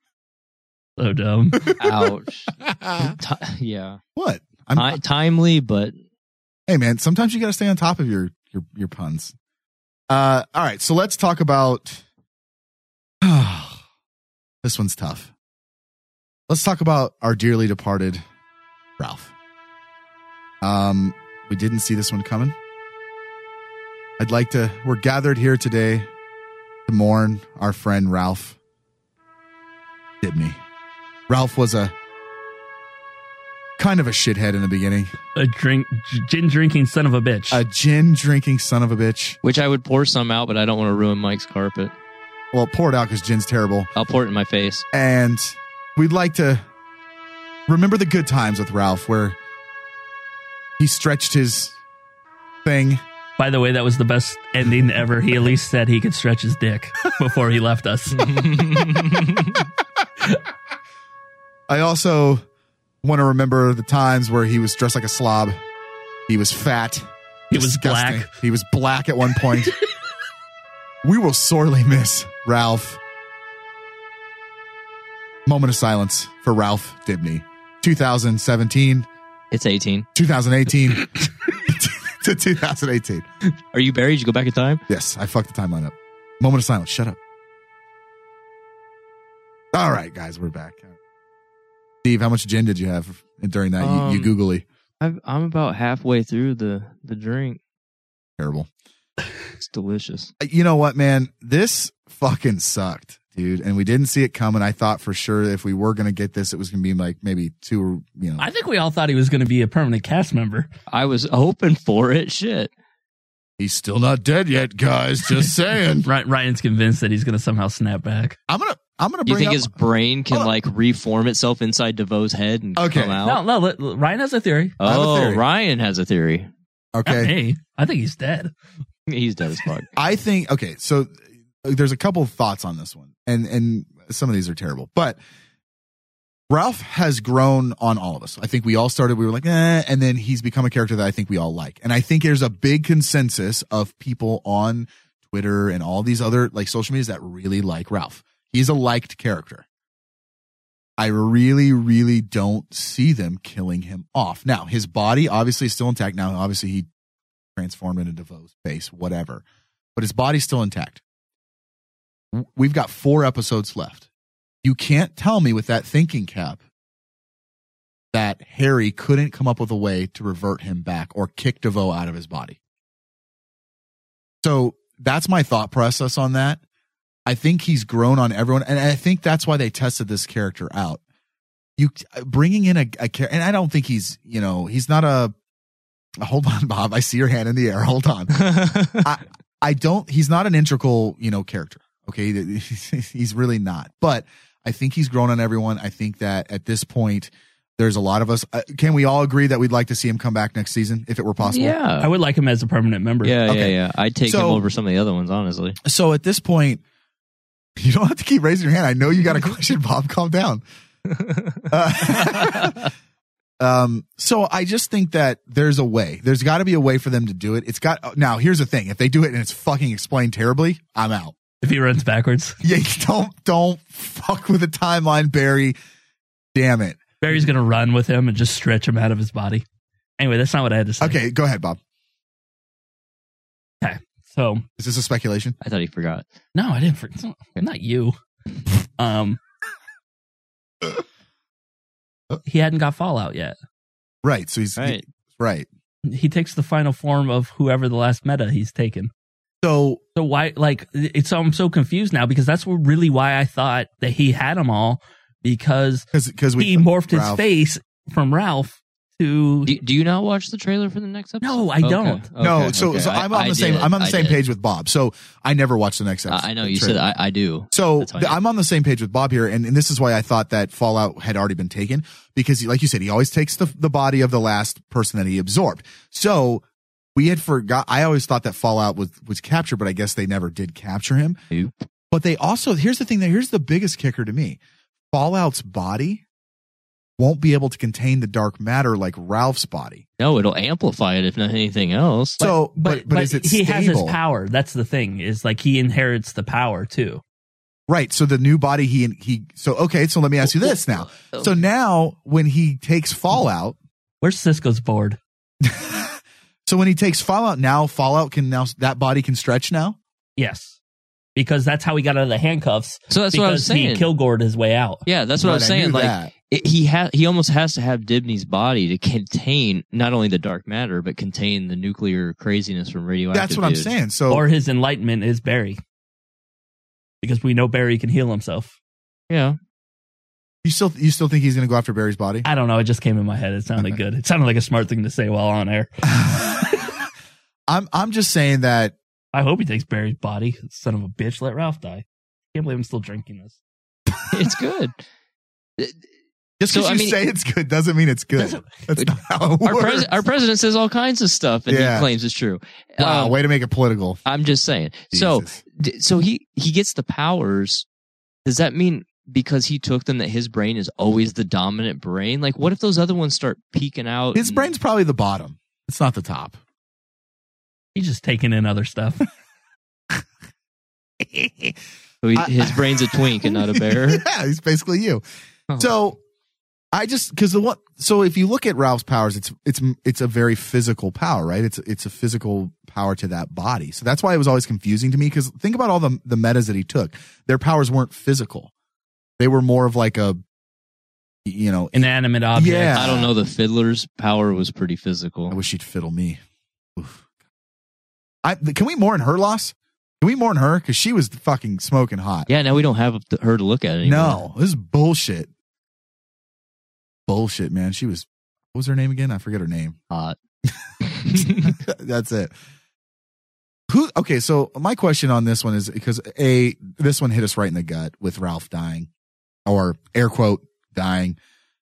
Speaker 7: So dumb.
Speaker 8: Ouch. Yeah.
Speaker 6: What?
Speaker 8: Timely, but
Speaker 6: hey, man, sometimes you got to stay on top of your puns. All right, so let's talk about. This one's tough. Let's talk about our dearly departed Ralph. We didn't see this one coming. We're gathered here today to mourn our friend Ralph Dibny. Ralph was a kind of a shithead in the beginning.
Speaker 7: A gin drinking son of a bitch.
Speaker 6: A gin drinking son of a bitch.
Speaker 8: Which I would pour some out, but I don't want to ruin Mike's carpet.
Speaker 6: Well, pour it out because gin's terrible.
Speaker 8: I'll pour it in my face.
Speaker 6: And we'd like to remember the good times with Ralph where he stretched his thing.
Speaker 7: By the way, that was the best ending ever. He at least said he could stretch his dick before he left us.
Speaker 6: I also want to remember the times where he was dressed like a slob. He was fat.
Speaker 7: He was black.
Speaker 6: He was black at one point. We will sorely miss Ralph. Moment of silence for Ralph Dibny. 2017.
Speaker 8: It's 18.
Speaker 6: 2018 to 2018.
Speaker 8: Are you buried? Did you go back in time?
Speaker 6: Yes, I fucked the timeline up. Moment of silence. Shut up. All right, guys, we're back. Steve, how much gin did you have during that? You googly.
Speaker 8: I'm about halfway through the drink.
Speaker 6: Terrible.
Speaker 8: It's delicious.
Speaker 6: You know what, man? This fucking sucked, dude. And we didn't see it coming. I thought for sure if we were going to get this, it was going to be like maybe two,
Speaker 7: I think we all thought he was going to be a permanent cast member.
Speaker 8: I was hoping for it. Shit.
Speaker 6: He's still not dead yet, guys. Just saying.
Speaker 7: Ryan's convinced that he's going to somehow snap back.
Speaker 6: I'm gonna bring
Speaker 8: You think
Speaker 6: up,
Speaker 8: his brain can reform itself inside DeVoe's head and come out?
Speaker 7: No, Ryan has a theory.
Speaker 8: Oh, Ryan has a theory.
Speaker 6: Okay.
Speaker 7: Hey, I think he's dead.
Speaker 8: He's dead as fuck.
Speaker 6: I think, okay, so there's a couple of thoughts on this one, and some of these are terrible, but Ralph has grown on all of us. I think we all started, we were like, and then he's become a character that I think we all like. And I think there's a big consensus of people on Twitter and all these other social medias that really like Ralph. He's a liked character. I really, really don't see them killing him off. Now, his body obviously is still intact. Now, obviously, he transformed into DeVoe's face, whatever. But his body's still intact. We've got 4 episodes left. You can't tell me with that thinking cap that Harry couldn't come up with a way to revert him back or kick DeVoe out of his body. So that's my thought process on that. I think he's grown on everyone, and I think that's why they tested this character out. You bringing in a character, and I don't think he's, he's not a. Hold on, Bob. I see your hand in the air. Hold on. I don't. He's not an integral, character. Okay, he's really not. But I think he's grown on everyone. I think that at this point, there's a lot of us. Can we all agree that we'd like to see him come back next season if it were possible?
Speaker 8: Yeah,
Speaker 7: I would like him as a permanent member.
Speaker 8: Yeah,
Speaker 6: Okay.
Speaker 8: yeah. I'd take him over some of the other ones, honestly.
Speaker 6: So at this point, you don't have to keep raising your hand. I know you got a question, Bob. Calm down. So I just think that there's a way. There's got to be a way for them to do it. Now, here's the thing. If they do it and it's fucking explained terribly, I'm out.
Speaker 7: If he runs backwards.
Speaker 6: Yeah, don't fuck with the timeline, Barry. Damn it.
Speaker 7: Barry's going to run with him and just stretch him out of his body. Anyway, that's not what I had to say.
Speaker 6: Okay, go ahead, Bob.
Speaker 7: Okay, so.
Speaker 6: Is this a speculation?
Speaker 8: I thought he forgot.
Speaker 7: No, I didn't forget. Not you. He hadn't got Fallout yet.
Speaker 6: Right, so he's
Speaker 8: right.
Speaker 6: Right.
Speaker 7: He takes the final form of whoever the last meta he's taken.
Speaker 6: So
Speaker 7: why, I'm so confused now because that's really why I thought that he had them all because he morphed his face from Ralph to.
Speaker 8: Do you not watch the trailer for the next episode?
Speaker 7: No, I don't.
Speaker 8: Okay.
Speaker 6: No, so I'm on the same. I'm on the same page with Bob. So I never watched the next episode.
Speaker 8: I know you said I do.
Speaker 6: So I'm on the same page with Bob here, and this is why I thought that Fallout had already been taken because, like you said, he always takes the body of the last person that he absorbed. So we had forgot. I always thought that Fallout was captured, but I guess they never did capture him.
Speaker 8: Nope.
Speaker 6: But they also here's the thing. Here's the biggest kicker to me: Fallout's body won't be able to contain the dark matter like Ralph's body.
Speaker 8: No, it'll amplify it if not anything else.
Speaker 6: So, but is it
Speaker 7: he
Speaker 6: stable?
Speaker 7: has his power. That's the thing. Is he inherits the power too.
Speaker 6: Right. So the new body so let me ask you this now. So now when he takes Fallout,
Speaker 7: where's Cisco's board?
Speaker 6: So when he takes Fallout that body can stretch now?
Speaker 7: Yes. Because that's how he got out of the handcuffs.
Speaker 8: So that's what I was saying.
Speaker 7: He Kilgored his way out.
Speaker 8: Yeah, that's what I was saying. he almost has to have Dibny's body to contain not only the dark matter, but contain the nuclear craziness from radioactive.
Speaker 6: That's what I'm saying. So,
Speaker 7: or his enlightenment is Barry, because we know Barry can heal himself.
Speaker 8: Yeah.
Speaker 6: You still think he's going to go after Barry's body?
Speaker 7: I don't know. It just came in my head. It sounded good. It sounded like a smart thing to say while on air.
Speaker 6: I'm just saying that.
Speaker 7: I hope he takes Barry's body. Son of a bitch. Let Ralph die. Can't believe I'm still drinking this.
Speaker 8: It's good.
Speaker 6: Just because say it's good doesn't mean it's good. That's not how it works.
Speaker 8: Our president says all kinds of stuff, and he claims it's true.
Speaker 6: Wow, way to make it political.
Speaker 8: I'm just saying.
Speaker 6: Jesus.
Speaker 8: So he gets the powers. Does that mean because he took them that his brain is always the dominant brain? Like, what if those other ones start peeking out?
Speaker 6: His brain's probably the bottom. It's not the top.
Speaker 7: He's just taking in other stuff.
Speaker 8: So his brain's a twink and not a bear.
Speaker 6: Yeah, he's basically you. Oh. So so if you look at Ralph's powers, it's a very physical power, right? It's a physical power to that body. So that's why it was always confusing to me, because think about all the metas that he took. Their powers weren't physical. They were more of like a,
Speaker 7: inanimate object.
Speaker 6: Yeah.
Speaker 8: I don't know. The Fiddler's power was pretty physical.
Speaker 6: I wish he'd fiddle me. Oof. Can we mourn her loss? Can we mourn her? Because she was fucking smoking hot.
Speaker 8: Yeah, now we don't have her to look at anymore.
Speaker 6: No, this is bullshit. Bullshit, man. She was, what was her name again? I forget her name.
Speaker 8: Hot.
Speaker 6: That's it. Okay, so my question on this one is, because this one hit us right in the gut with Ralph dying, or air quote dying.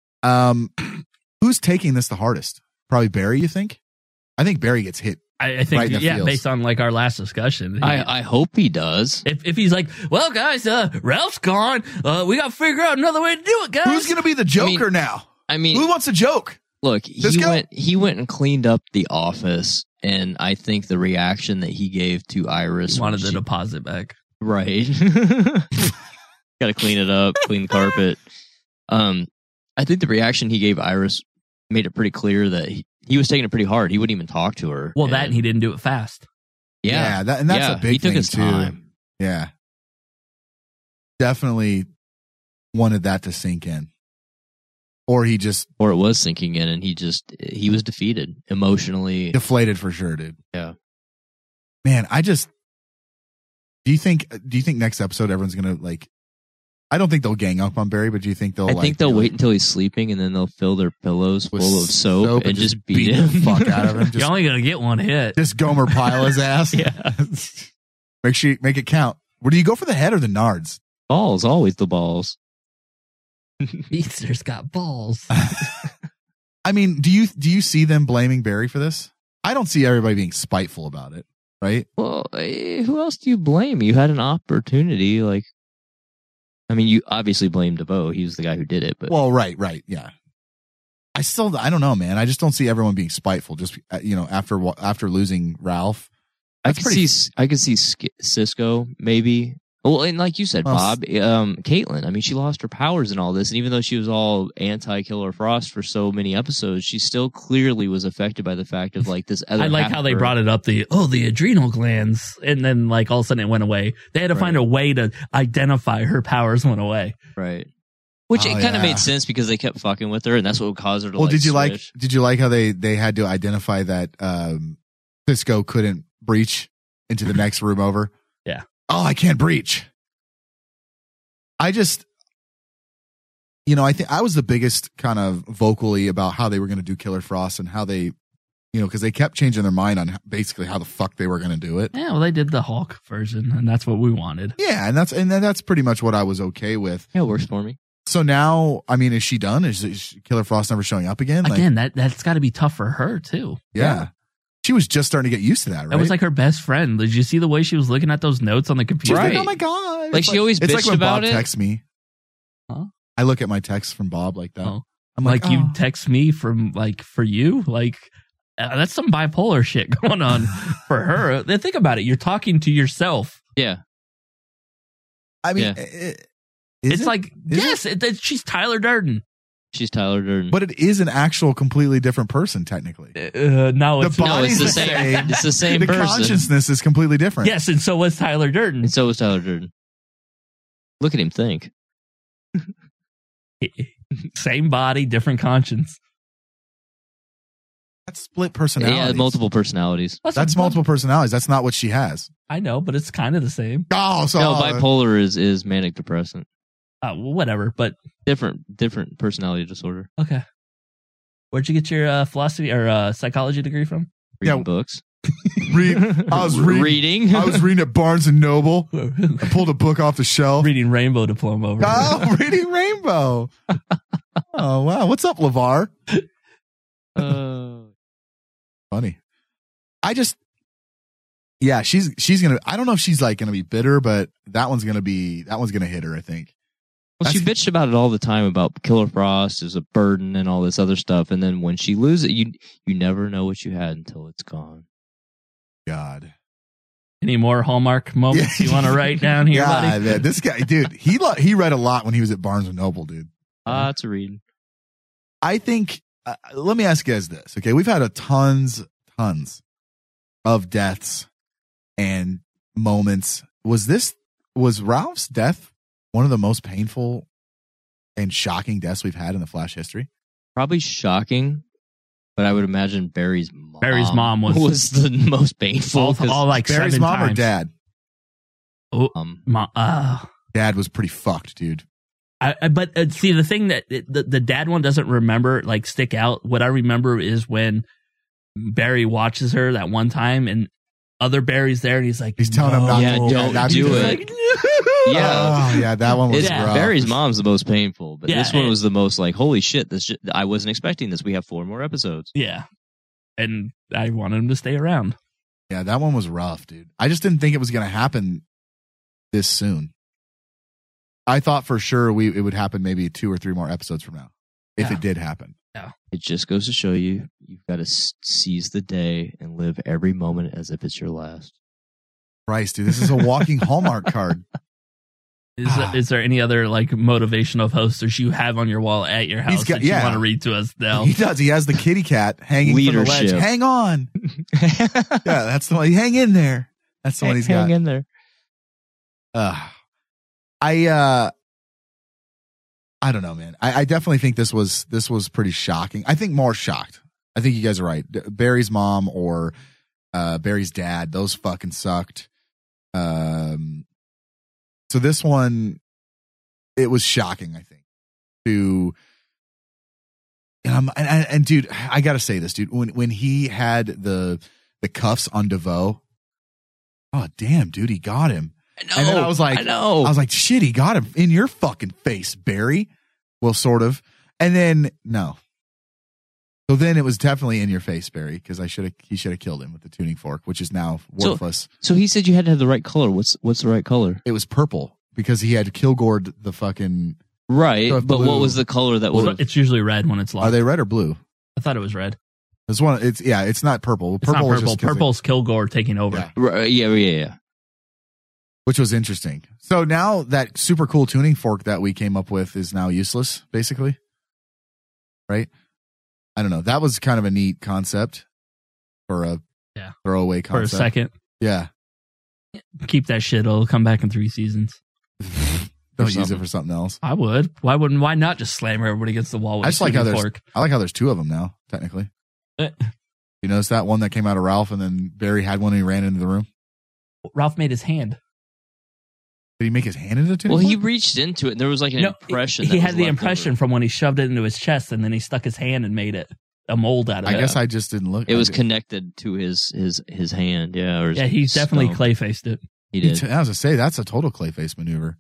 Speaker 6: Who's taking this the hardest? Probably Barry, you think? I think Barry gets hit.
Speaker 7: I think,
Speaker 6: right in the feels.
Speaker 7: Based on like our last discussion.
Speaker 8: I hope he does.
Speaker 7: If he's like, well, guys, Ralph's gone. We got to figure out another way to do it, guys.
Speaker 6: Who's going to be the Joker now? Who wants a joke?
Speaker 8: Look, he went and cleaned up the office, and I think the reaction that he gave to Iris,
Speaker 7: wanted the deposit back.
Speaker 8: Right. Got to clean it up, clean the carpet. I think the reaction he gave Iris made it pretty clear that he was taking it pretty hard. He wouldn't even talk to her.
Speaker 7: Well, and he didn't do it fast.
Speaker 8: Yeah,
Speaker 6: and that's a big
Speaker 8: he took
Speaker 6: thing
Speaker 8: his
Speaker 6: too.
Speaker 8: time.
Speaker 6: Yeah, definitely wanted that to sink in, or it
Speaker 8: was sinking in, and he was defeated emotionally,
Speaker 6: deflated for sure, dude.
Speaker 8: Yeah,
Speaker 6: man, do you think next episode everyone's gonna like? I don't think they'll gang up on Barry, but do you think they'll?
Speaker 8: I think they'll wait until he's sleeping, and then they'll fill their pillows full of soap and just beat
Speaker 6: the fuck out of him.
Speaker 7: You're only gonna get one hit.
Speaker 6: Just Gomer Pyle his ass.
Speaker 8: Yeah.
Speaker 6: Make it count. Where do you go for the head or the nards?
Speaker 8: Balls, always the balls.
Speaker 7: Beasters got balls.
Speaker 6: I mean, do you see them blaming Barry for this? I don't see everybody being spiteful about it, right?
Speaker 8: Well, who else do you blame? You had an opportunity, like. I mean, you obviously blame DeVoe. He was the guy who did it. But
Speaker 6: well, right, yeah. I don't know, man. I just don't see everyone being spiteful. Just after losing Ralph,
Speaker 8: I could see Cisco maybe. Well, and like you said, Bob, Caitlin. I mean, she lost her powers and all this, and even though she was all anti-Killer Frost for so many episodes, she still clearly was affected by the fact of like this other.
Speaker 7: I like how they brought it up the adrenal glands, and then like all of a sudden it went away. They had to find a way to identify her powers went away.
Speaker 8: Right. Which it kind of made sense because they kept fucking with her, and that's what would cause her to.
Speaker 6: Well,
Speaker 8: like,
Speaker 6: did you like how they had to identify that Cisco couldn't breach into the next room over?
Speaker 7: Yeah.
Speaker 6: Oh, I can't breach. I think I was the biggest kind of vocally about how they were going to do Killer Frost and how they, because they kept changing their mind on basically how the fuck they were going to do it.
Speaker 7: Yeah, well, they did the Hulk version, and that's what we wanted.
Speaker 6: Yeah, and that's pretty much what I was okay with.
Speaker 8: Yeah, it works for me.
Speaker 6: So now, I mean, is she done? Is Killer Frost never showing up again?
Speaker 7: Again, that's got to be tough for her too.
Speaker 6: Yeah. She was just starting to get used to that, right?
Speaker 7: That was like her best friend. Did you see the way she was looking at those notes on the computer?
Speaker 6: She's like, oh my God.
Speaker 8: Like she always bitched
Speaker 6: it's like when
Speaker 8: about
Speaker 6: Bob
Speaker 8: it.
Speaker 6: texts me.
Speaker 7: Huh?
Speaker 6: I look at my texts from Bob like that.
Speaker 7: Oh.
Speaker 6: I'm
Speaker 7: like you text me from like for you? Like that's some bipolar shit going on for her. Then think about it. You're talking to yourself.
Speaker 8: Yeah.
Speaker 6: I mean,
Speaker 7: she's Tyler Durden.
Speaker 8: She's Tyler Durden.
Speaker 6: But it is an actual completely different person, technically.
Speaker 7: No,
Speaker 8: it's the same. It's the same person.
Speaker 6: The consciousness is completely different.
Speaker 7: Yes, and so was Tyler Durden.
Speaker 8: And so was Tyler Durden. Look at him think.
Speaker 7: Same body, different conscience.
Speaker 6: That's split personalities.
Speaker 8: Yeah, multiple personalities.
Speaker 6: That's multiple personalities. That's not what she has.
Speaker 7: I know, but it's kind of the same.
Speaker 6: Oh, so
Speaker 8: no, bipolar is manic depressant.
Speaker 7: Well, whatever, but
Speaker 8: different personality disorder.
Speaker 7: Okay. Where'd you get your philosophy or psychology degree from?
Speaker 8: Reading books.
Speaker 6: I was reading. I was reading at Barnes and Noble. I pulled a book off the shelf.
Speaker 7: Reading Rainbow diploma over.
Speaker 6: Oh, reading Rainbow. Oh wow, what's up, LeVar? Funny. She's gonna. I don't know if she's like gonna be bitter, but that one's gonna hit her. I think.
Speaker 8: Well, she bitched about it all the time about Killer Frost is a burden and all this other stuff, and then when she loses it, you never know what you had until it's gone.
Speaker 6: God.
Speaker 7: Any more Hallmark moments you want to write down here, buddy?
Speaker 6: Man, this guy, dude, he read a lot when he was at Barnes and Noble, dude.
Speaker 8: It's a read.
Speaker 6: I think. Let me ask you guys this, okay? We've had tons of deaths and moments. Was Ralph's death one of the most painful and shocking deaths we've had in the Flash history?
Speaker 8: Probably shocking, but I would imagine Barry's mom
Speaker 7: was
Speaker 8: the most painful.
Speaker 7: All like
Speaker 6: Barry's mom
Speaker 7: times.
Speaker 6: or dad?
Speaker 7: Oh,
Speaker 6: dad was pretty fucked, dude.
Speaker 7: But see, the thing that the dad one doesn't remember, like, stick out. What I remember is when Barry watches her that one time and other Barry's there and he's like,
Speaker 6: he's telling him
Speaker 8: don't do it.
Speaker 7: Like,
Speaker 6: Oh, yeah, that one was rough.
Speaker 8: Barry's mom's the most painful, but
Speaker 7: Yeah,
Speaker 8: this one was the most like, holy shit, I wasn't expecting this. We have 4 more episodes.
Speaker 7: Yeah. And I wanted him to stay around.
Speaker 6: Yeah, that one was rough, dude. I just didn't think it was going to happen this soon. I thought for sure it would happen maybe 2 or 3 more episodes from now, if it did happen.
Speaker 7: Yeah.
Speaker 8: It just goes to show you've got to seize the day and live every moment as if it's your last.
Speaker 6: Christ, dude, this is a walking Hallmark card.
Speaker 7: Is there any other like motivational posters you have on your wall at your house that you want to read to us now?
Speaker 6: He does. He has the kitty cat hanging from the ledge. Hang on. Yeah, that's the one. Hang in there. That's the one he's got.
Speaker 8: Hang in there.
Speaker 6: I don't know, man. I definitely think this was pretty shocking. I think more shocked. I think you guys are right. Barry's mom or Barry's dad, those fucking sucked. So this one, it was shocking, I think. And dude, I gotta say this, dude. When he had the cuffs on DeVoe, oh damn, dude, he got him.
Speaker 8: I know.
Speaker 6: And then I was like, shit, he got him in your fucking face, Barry. Well, sort of. And then no. So then it was definitely in your face, Barry, because he should have killed him with the tuning fork, which is now worthless.
Speaker 8: So he said you had to have the right color. What's the right color?
Speaker 6: It was purple because he had Kilgored the fucking
Speaker 8: right. But what was the color that was?
Speaker 7: It's usually red when it's locked.
Speaker 6: Are they red or blue?
Speaker 7: I thought it was red.
Speaker 6: This one, it's not purple.
Speaker 7: It's not purple. Purple's Kilgore taking over.
Speaker 8: Yeah. Yeah.
Speaker 6: Which was interesting. So now that super cool tuning fork that we came up with is now useless, basically. Right? I don't know. That was kind of a neat concept for a throwaway concept.
Speaker 7: For a second.
Speaker 6: Yeah.
Speaker 7: Keep that shit. It'll come back in 3 seasons.
Speaker 6: Don't use it for something else.
Speaker 7: I would. Why not just slam everybody against the wall with a tuning fork?
Speaker 6: I like how there's 2 of them now, technically. You notice that one that came out of Ralph and then Barry had one and he ran into the room?
Speaker 7: Ralph made his hand.
Speaker 6: Did he make his hand into a tuning
Speaker 8: fork?
Speaker 6: fork?
Speaker 8: He reached into it and there was like an impression.
Speaker 7: He had the impression from when he shoved it into his chest and then he stuck his hand and made it a mold out of it.
Speaker 6: I guess I just didn't look.
Speaker 8: It was connected to his hand, yeah. Or
Speaker 7: he definitely Clayfaced it.
Speaker 8: He did.
Speaker 6: I was going to say, that's a total Clayface maneuver.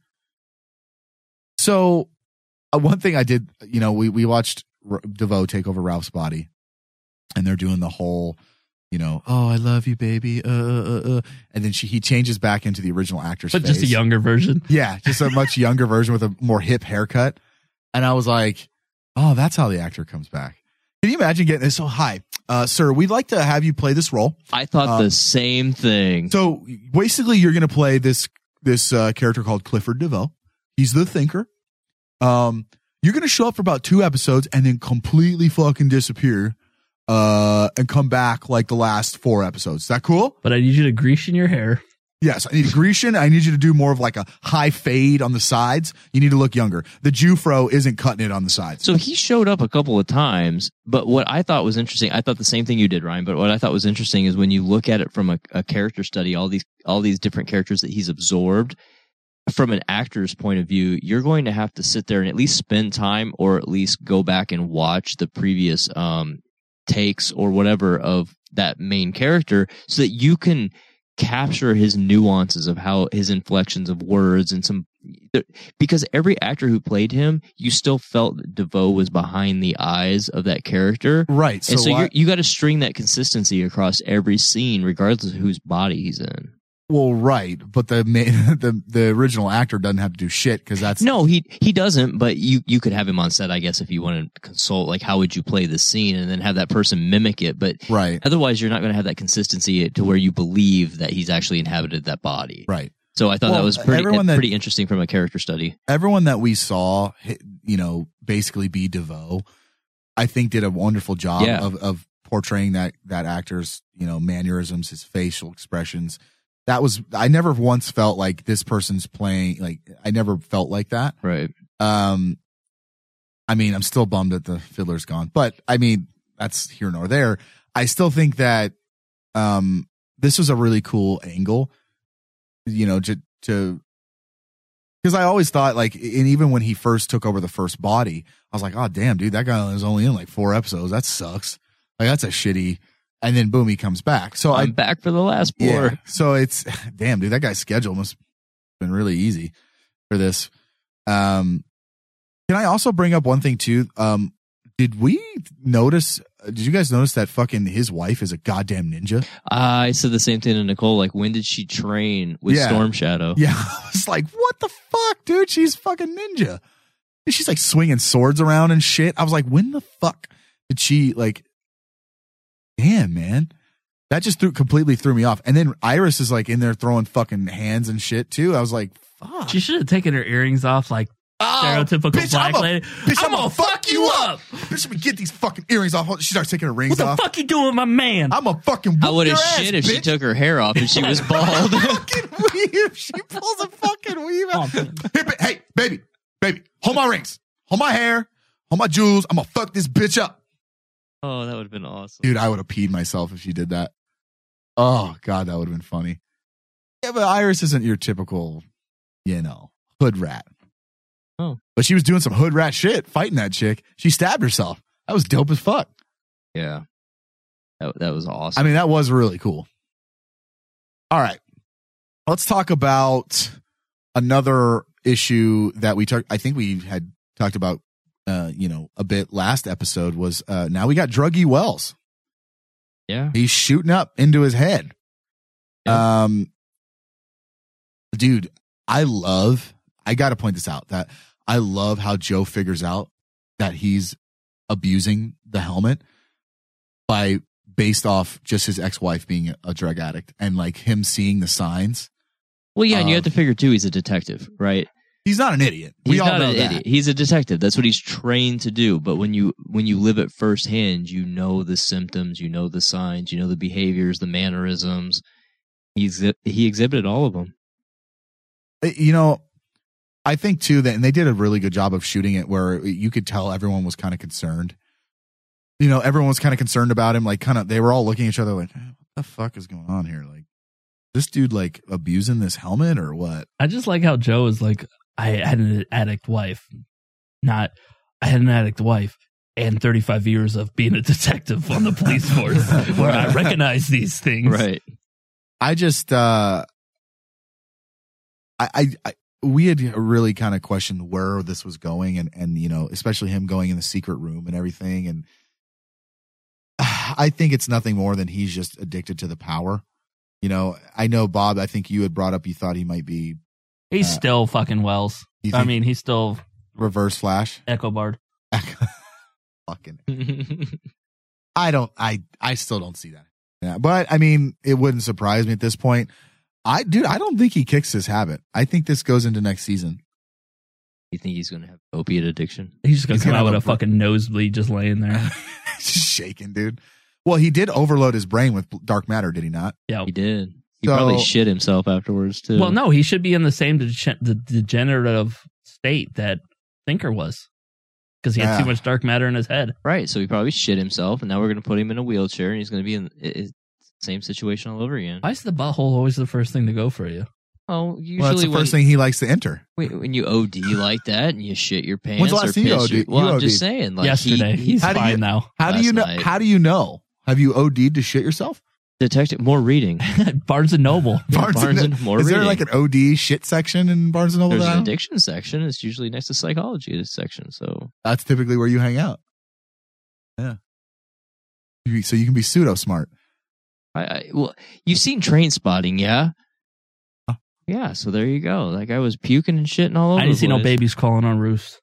Speaker 6: So, one thing I did, we watched DeVoe take over Ralph's body, and they're doing the whole, oh, I love you, baby, and then he changes back into the original actor's face.
Speaker 7: But just a younger version.
Speaker 6: Yeah, just a much younger version with a more hip haircut. And I was like, oh, that's how the actor comes back. Can you imagine getting this? So, hi, sir, we'd like to have you play this role.
Speaker 8: I thought the same thing.
Speaker 6: So, basically, you're going to play this character called Clifford DeVoe. He's the thinker. You're going to show up for about 2 episodes and then completely fucking disappear and come back like the last 4 episodes. Is that cool?
Speaker 7: But I need you to grease in your hair.
Speaker 6: Yes, I need Grecian. I need you to do more of like a high fade on the sides. You need to look younger. The Jufro isn't cutting it on the sides.
Speaker 8: So he showed up a couple of times, but what I thought was interesting, I thought the same thing you did, Ryan, but what I thought was interesting is when you look at it from a character study, all these different characters that he's absorbed, from an actor's point of view, you're going to have to sit there and at least spend time or at least go back and watch the previous takes or whatever of that main character so that you can capture his nuances of how his inflections of words and because every actor who played him, you still felt that DeVoe was behind the eyes of that character.
Speaker 6: Right.
Speaker 8: And so you got to string that consistency across every scene, regardless of whose body he's in.
Speaker 6: Well, right, but the original actor doesn't have to do shit because that's
Speaker 8: no, he doesn't. But you could have him on set, I guess, if you want to consult, like how would you play this scene, and then have that person mimic it. But
Speaker 6: right,
Speaker 8: otherwise, you're not going to have that consistency to where you believe that he's actually inhabited that body.
Speaker 6: Right.
Speaker 8: So I thought that was pretty interesting from a character study.
Speaker 6: Everyone that we saw, basically be DeVoe, I think did a wonderful job of portraying that actor's mannerisms, his facial expressions. I never once felt like this person's playing, like, I never felt like that.
Speaker 8: Right.
Speaker 6: I mean, I'm still bummed that the Fiddler's gone, but I mean, that's here nor there. I still think that, this was a really cool angle, because I always thought, like, and even when he first took over the first body, I was like, oh, damn, dude, that guy was only in like 4 episodes. That sucks. Like, that's a shitty. And then boom, he comes back. So
Speaker 8: I'm back for the last 4.
Speaker 6: Yeah, so it's damn, dude. That guy's schedule must have been really easy for this. Can I also bring up one thing too? Did you guys notice that fucking his wife is a goddamn ninja?
Speaker 8: I said the same thing to Nicole. Like, when did she train with Storm Shadow?
Speaker 6: Yeah, I was like, what the fuck, dude? She's fucking ninja. And she's like swinging swords around and shit. I was like, when the fuck did she like? Damn, man. That just completely threw me off. And then Iris is like in there throwing fucking hands and shit too. I was like, fuck.
Speaker 7: She should have taken her earrings off like stereotypical black lady.
Speaker 6: I'm gonna fuck you up. Bitch, let me get these fucking earrings off. She starts taking her rings off.
Speaker 7: What the fuck you doing, my man?
Speaker 6: I'm a fucking whoop
Speaker 8: I would have
Speaker 6: your
Speaker 8: shit
Speaker 6: ass,
Speaker 8: if
Speaker 6: bitch.
Speaker 8: she took her hair off and she was bald.
Speaker 6: Fucking weave. She pulls a fucking weave out. Hey, baby, hold my rings. Hold my hair. Hold my jewels. I'm gonna fuck this bitch up.
Speaker 8: Oh, that would have been awesome.
Speaker 6: Dude, I would have peed myself if she did that. Oh, God, that would have been funny. Yeah, but Iris isn't your typical, hood rat.
Speaker 8: Oh.
Speaker 6: But she was doing some hood rat shit, fighting that chick. She stabbed herself. That was dope as fuck.
Speaker 8: Yeah. That was awesome.
Speaker 6: I mean, that was really cool. All right. Let's talk about another issue that I think we had talked about a bit last episode was now we got Druggy Wells.
Speaker 8: Yeah.
Speaker 6: He's shooting up into his head. Yeah. Dude, I got to point this out, that I love how Joe figures out that he's abusing the helmet based off just his ex-wife being a drug addict and like him seeing the signs.
Speaker 8: Well, yeah, and you have to figure too, he's a detective, right?
Speaker 6: He's not an idiot.
Speaker 8: He's not an idiot. He's a detective. That's what he's trained to do. But when you live it firsthand, you know the symptoms, you know the signs, you know the behaviors, the mannerisms. He exhibited all of them.
Speaker 6: I think too that, and they did a really good job of shooting it where you could tell everyone was kind of concerned. Everyone was kind of concerned about him. Like, they were all looking at each other like, what the fuck is going on here? Like, this dude like abusing this helmet or what?
Speaker 7: I just like how Joe is like, I had an addict wife, I had an addict wife and 35 years of being a detective on the police force where I recognize these things.
Speaker 8: Right.
Speaker 6: I just, we had really kind of questioned where this was going and especially him going in the secret room and everything. And I think it's nothing more than he's just addicted to the power. I know, Bob, I think you had brought up, you thought he might be.
Speaker 7: He's still fucking Wells. I mean, he's still
Speaker 6: Reverse Flash.
Speaker 7: Echo Bard.
Speaker 6: Fucking. I still don't see that. Yeah, but I mean, it wouldn't surprise me at this point. I don't think he kicks his habit. I think this goes into next season.
Speaker 8: You think he's going to have opiate addiction?
Speaker 7: He's just going to come out with a fucking nosebleed just laying there.
Speaker 6: Just shaking, dude. Well, he did overload his brain with dark matter, did he not?
Speaker 7: Yeah.
Speaker 8: He did. He probably shit himself afterwards too.
Speaker 7: Well, no, he should be in the same degenerative state that Thinker was, because he had too much dark matter in his head.
Speaker 8: Right, so he probably shit himself, and now we're going to put him in a wheelchair, and he's going to be in the same situation all over again.
Speaker 7: Why is the butthole always the first thing to go for you?
Speaker 8: Oh, usually
Speaker 6: well, that's the first thing he likes to enter.
Speaker 8: When you OD like that and you shit your pants.
Speaker 6: When's the last time you OD?
Speaker 8: Well, I'm
Speaker 6: OD'd?
Speaker 8: just saying. Like,
Speaker 7: Yesterday. He's fine now.
Speaker 6: How do you know? How do you know? Have you OD'd to shit yourself?
Speaker 8: Detective, more reading.
Speaker 7: Barnes and Noble.
Speaker 8: Barnes and more
Speaker 6: Is there
Speaker 8: reading.
Speaker 6: like an OD shit section in Barnes and Noble?
Speaker 8: There's
Speaker 6: now?
Speaker 8: an addiction section. It's usually next to psychology section. So
Speaker 6: that's typically where you hang out. Yeah. So you can be pseudo smart.
Speaker 8: Well, you've seen Train Spotting, yeah? Yeah, so there you go. That guy was puking and shitting all over.
Speaker 7: I didn't see
Speaker 8: the
Speaker 7: no
Speaker 8: place.
Speaker 7: babies crawling on roofs.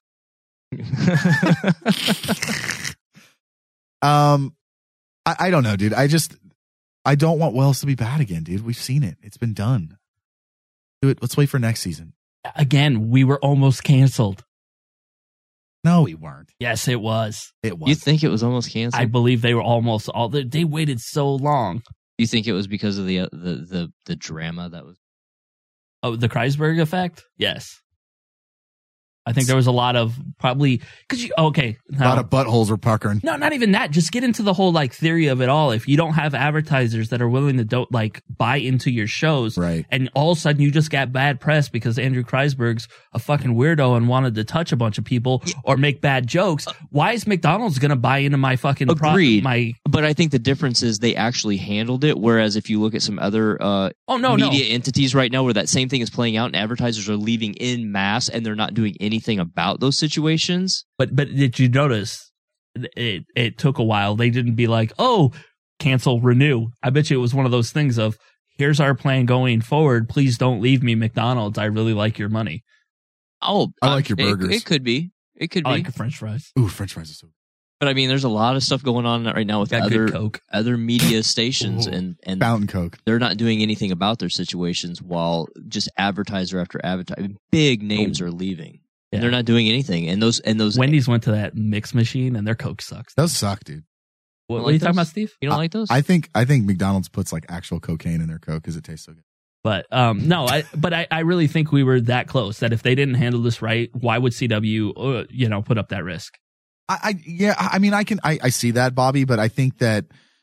Speaker 6: I don't know, dude. I don't want Wells to be bad again, dude. We've seen it. It's been done. Do it. Let's wait for next season.
Speaker 7: Again, we were almost canceled.
Speaker 6: No, we weren't.
Speaker 7: Yes, it was.
Speaker 6: It was.
Speaker 8: You think it was almost canceled?
Speaker 7: I believe they were almost all. They waited so long.
Speaker 8: You think it was because of the drama that was?
Speaker 7: Oh, the Kreisberg effect? Yes. I think there was a lot of probably because a
Speaker 6: lot of buttholes were puckering.
Speaker 7: No, not even that. Just get into the whole like theory of it all. If you don't have advertisers that are willing to buy into your shows,
Speaker 6: right?
Speaker 7: And all of a sudden you just got bad press because Andrew Kreisberg's a fucking weirdo and wanted to touch a bunch of people or make bad jokes. Why is McDonald's going to buy into my fucking
Speaker 8: agreed? But I think the difference is they actually handled it. Whereas if you look at some other media entities right now where that same thing is playing out and advertisers are leaving in mass and they're not doing anything about those situations.
Speaker 7: But did you notice it took a while? They didn't be like, oh, cancel, renew. I bet you it was one of those things of here's our plan going forward. Please don't leave me, McDonald's. I really like your money.
Speaker 8: Oh,
Speaker 6: I like your burgers.
Speaker 8: It could be. It could
Speaker 7: I
Speaker 8: be.
Speaker 7: like your French fries.
Speaker 6: Ooh, French fries are so good.
Speaker 8: But I mean, there's a lot of stuff going on right now with other media stations and
Speaker 6: Fountain Coke.
Speaker 8: They're not doing anything about their situations while just advertiser after advertiser, big names are leaving.
Speaker 7: Yeah.
Speaker 8: And they're not doing anything. And those
Speaker 7: Wendy's went to that mix machine and their Coke sucks.
Speaker 6: Those suck, dude.
Speaker 7: What are you talking about, Steve?
Speaker 8: You don't like those?
Speaker 6: I think McDonald's puts like actual cocaine in their Coke because it tastes so good.
Speaker 7: But no, I really think we were that close that if they didn't handle this right, why would CW put up that risk?
Speaker 6: I see that, Bobby, but I think that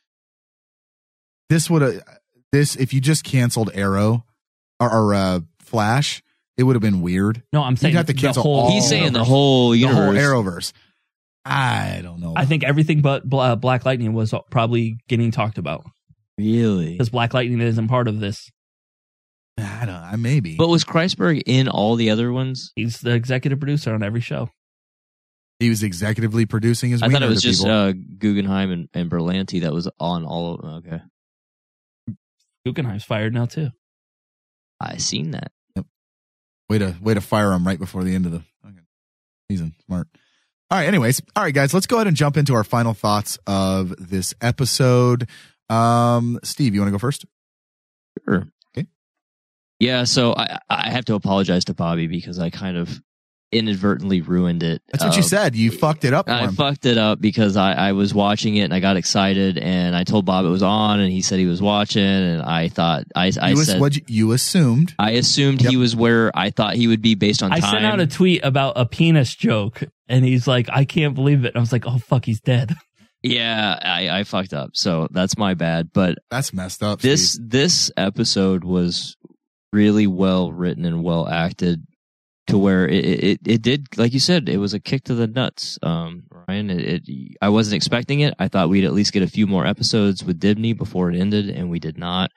Speaker 6: if you just canceled Arrow or Flash, it would have been weird.
Speaker 7: No, I'm saying
Speaker 6: you'd have to cancel
Speaker 8: he's saying the whole universe.
Speaker 6: The whole Arrowverse. I don't know.
Speaker 7: I think everything but Black Lightning was probably getting talked about.
Speaker 8: Really?
Speaker 7: Because Black Lightning isn't part of this.
Speaker 6: I don't know. Maybe.
Speaker 8: But was Kreisberg in all the other ones?
Speaker 7: He's the executive producer on every show.
Speaker 6: He was executively producing his.
Speaker 8: I thought it was just Guggenheim and Berlanti that was on all of them. Okay.
Speaker 7: Guggenheim's fired now too.
Speaker 8: I seen that.
Speaker 6: Yep. Way to fire him right before the end of the season. Smart. All right. Anyways, all right, guys. Let's go ahead and jump into our final thoughts of this episode. Steve, you want to go first?
Speaker 8: Sure.
Speaker 6: Okay.
Speaker 8: Yeah. So I have to apologize to Bobby because I kind of inadvertently ruined it.
Speaker 6: That's what you said. You fucked it up for him.
Speaker 8: I fucked it up because I was watching it and I got excited and I told Bob it was on and he said he was watching and I thought
Speaker 6: you assumed.
Speaker 8: I assumed he was where I thought he would be based on time.
Speaker 7: I sent out a tweet about a penis joke and he's like, I can't believe it. And I was like, oh fuck, he's dead.
Speaker 8: Yeah, I fucked up. So that's my bad. But
Speaker 6: that's messed up.
Speaker 8: This episode was really well written and well acted. To where it did, like you said, it was a kick to the nuts, Ryan. I wasn't expecting it. I thought we'd at least get a few more episodes with Dibney before it ended, and we did not.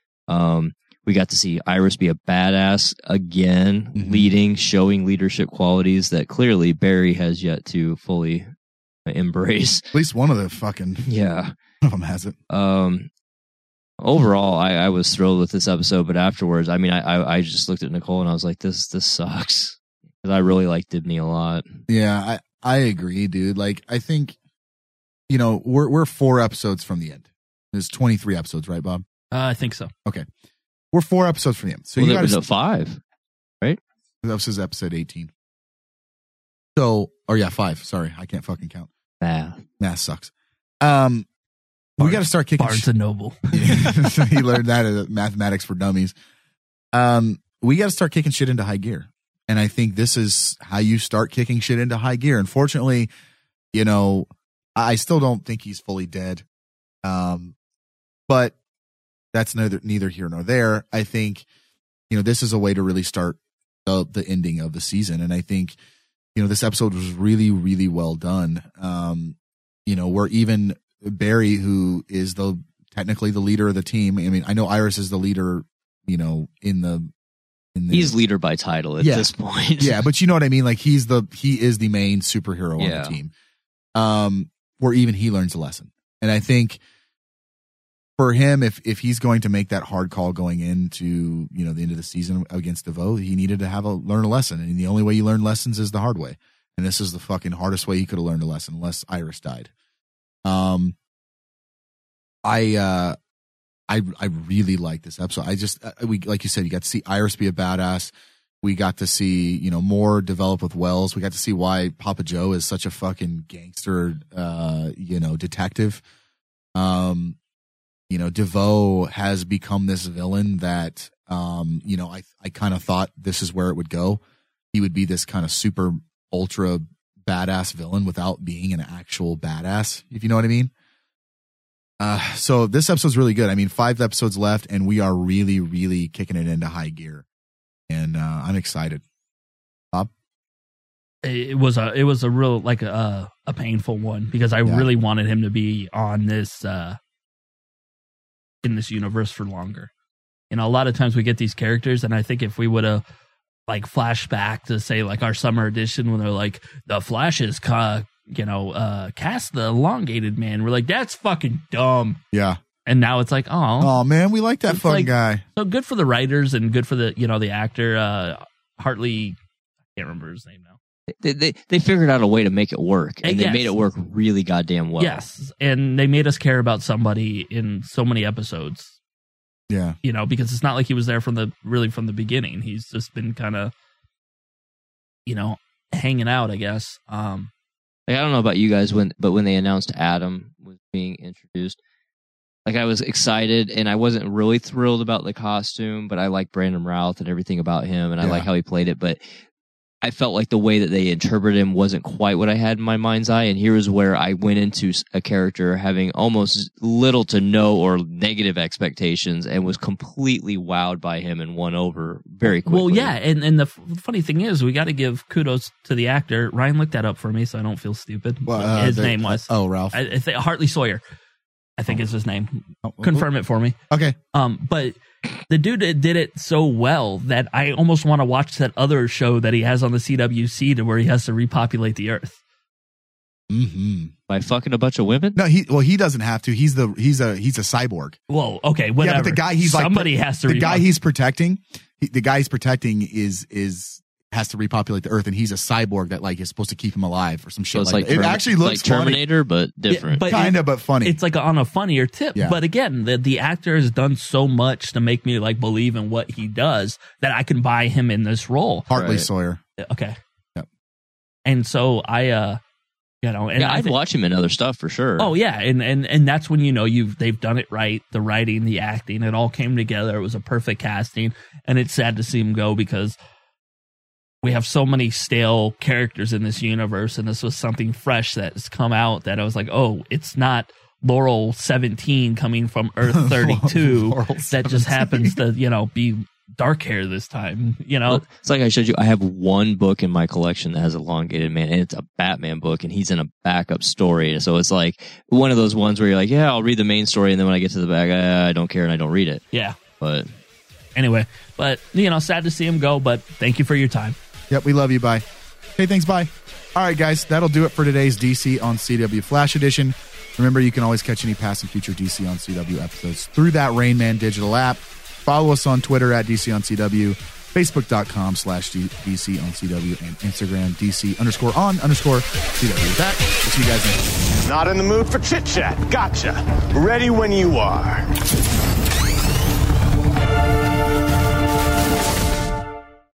Speaker 8: We got to see Iris be a badass again, showing leadership qualities that clearly Barry has yet to fully embrace.
Speaker 6: At least one of the fucking
Speaker 8: one
Speaker 6: of them has it.
Speaker 8: Overall, I was thrilled with this episode, but afterwards, I mean, I just looked at Nicole and I was like, this sucks. Because I really like Dibney a lot.
Speaker 6: Yeah, I agree, dude. Like, I think, we're 4 episodes from the end. There's 23 episodes, right, Bob?
Speaker 7: I think so.
Speaker 6: Okay. We're 4 episodes from the end. So
Speaker 8: you got 5, right?
Speaker 6: That was episode 18. So, 5. Sorry, I can't fucking count.
Speaker 8: Math
Speaker 6: sucks. We got to start kicking
Speaker 7: Barnes and Noble.
Speaker 6: He learned that at Mathematics for Dummies. We got to start kicking shit into high gear. And I think this is how you start kicking shit into high gear. Unfortunately, I still don't think he's fully dead. But that's neither here nor there. I think, this is a way to really start the ending of the season. And I think, this episode was really, really well done. Where even Barry, who is technically the leader of the team. I mean, I know Iris is the leader,
Speaker 8: he's leader by title at this point.
Speaker 6: Yeah, but you know what I mean? Like he is the main superhero on the team. Where even he learns a lesson. And I think for him, if he's going to make that hard call going into, the end of the season against DeVoe, he needed to learn a lesson. And the only way you learn lessons is the hard way. And this is the fucking hardest way he could have learned a lesson, unless Iris died. I really like this episode. We like you said, you got to see Iris be a badass. We got to see, more develop with Wells. We got to see why Papa Joe is such a fucking gangster, detective. DeVoe has become this villain that, I kind of thought this is where it would go. He would be this kind of super ultra badass villain without being an actual badass, if you know what I mean. So this episode's really good. I mean, 5 episodes left and we are really, really kicking it into high gear. And I'm excited. Bob?
Speaker 7: It was a real, like a painful one because I really wanted him to be on this, in this universe for longer. A lot of times we get these characters and I think if we would have like flashed back to say like our summer edition when they're like, the Flash is, cast the elongated man. We're like, that's fucking dumb.
Speaker 6: Yeah.
Speaker 7: And now it's like, oh
Speaker 6: man, we like that fucking guy.
Speaker 7: So good for the writers and good for the, the actor, Hartley. I can't remember his name now.
Speaker 8: They figured out a way to make it work and they made it work really goddamn well.
Speaker 7: Yes. And they made us care about somebody in so many episodes.
Speaker 6: Yeah.
Speaker 7: Because it's not like he was there from the beginning. He's just been kind of, hanging out, I guess.
Speaker 8: I don't know about you guys but when they announced Adam was being introduced, like I was excited and I wasn't really thrilled about the costume, but I like Brandon Routh and everything about him and I like how he played it, but I felt like the way that they interpreted him wasn't quite what I had in my mind's eye. And here is where I went into a character having almost little to no or negative expectations and was completely wowed by him and won over very quickly.
Speaker 7: Well, yeah. And the funny thing is, we got to give kudos to the actor. Ryan looked that up for me so I don't feel stupid. Well, his name was.
Speaker 6: Ralph.
Speaker 7: Hartley Sawyer, I think is his name. Confirm it for me.
Speaker 6: Okay.
Speaker 7: But the dude did it so well that I almost want to watch that other show that he has on the CWC to where he has to repopulate the earth.
Speaker 6: Mm-hmm.
Speaker 8: By fucking a bunch of women?
Speaker 6: No, he doesn't have to. He's a cyborg.
Speaker 7: Well, okay, whatever.
Speaker 6: Yeah, but the guy
Speaker 7: has to.
Speaker 6: The guy he's protecting has to repopulate the earth, and he's a cyborg that like is supposed to keep him alive or some shit.
Speaker 8: So it's
Speaker 6: it actually looks
Speaker 8: like Terminator,
Speaker 6: funny.
Speaker 8: but different.
Speaker 6: Yeah, but funny.
Speaker 7: It's like on a funnier tip.
Speaker 6: Yeah.
Speaker 7: But again, the actor has done so much to make me like believe in what he does that I can buy him in this role.
Speaker 6: Hartley Sawyer.
Speaker 7: Okay.
Speaker 6: Yep.
Speaker 7: And so I,
Speaker 8: I'd watch him in other stuff for sure.
Speaker 7: Oh yeah, and that's when they've done it right. The writing, the acting, it all came together. It was a perfect casting, and it's sad to see him go because we have so many stale characters in this universe, and this was something fresh that has come out that I was like, oh, it's not Laurel 17 coming from Earth 32 that just happens to, be dark hair this time,
Speaker 8: It's like I showed you, I have one book in my collection that has Elongated Man, and it's a Batman book, and he's in a backup story. So it's like one of those ones where you're like, yeah, I'll read the main story, and then when I get to the back, I don't care, and I don't read it.
Speaker 7: Yeah.
Speaker 8: But
Speaker 7: anyway, sad to see him go, but thank you for your time.
Speaker 6: Yep, we love you. Bye. Hey, thanks. Bye. All right, guys, that'll do it for today's DC on CW Flash Edition. Remember, you can always catch any past and future DC on CW episodes through that Rain Man digital app. Follow us on Twitter at DC on CW, Facebook.com/DC on CW, and Instagram DC_on_CW. With that, we'll see you guys next time.
Speaker 4: Not in the mood for chit chat. Gotcha. Ready when you are.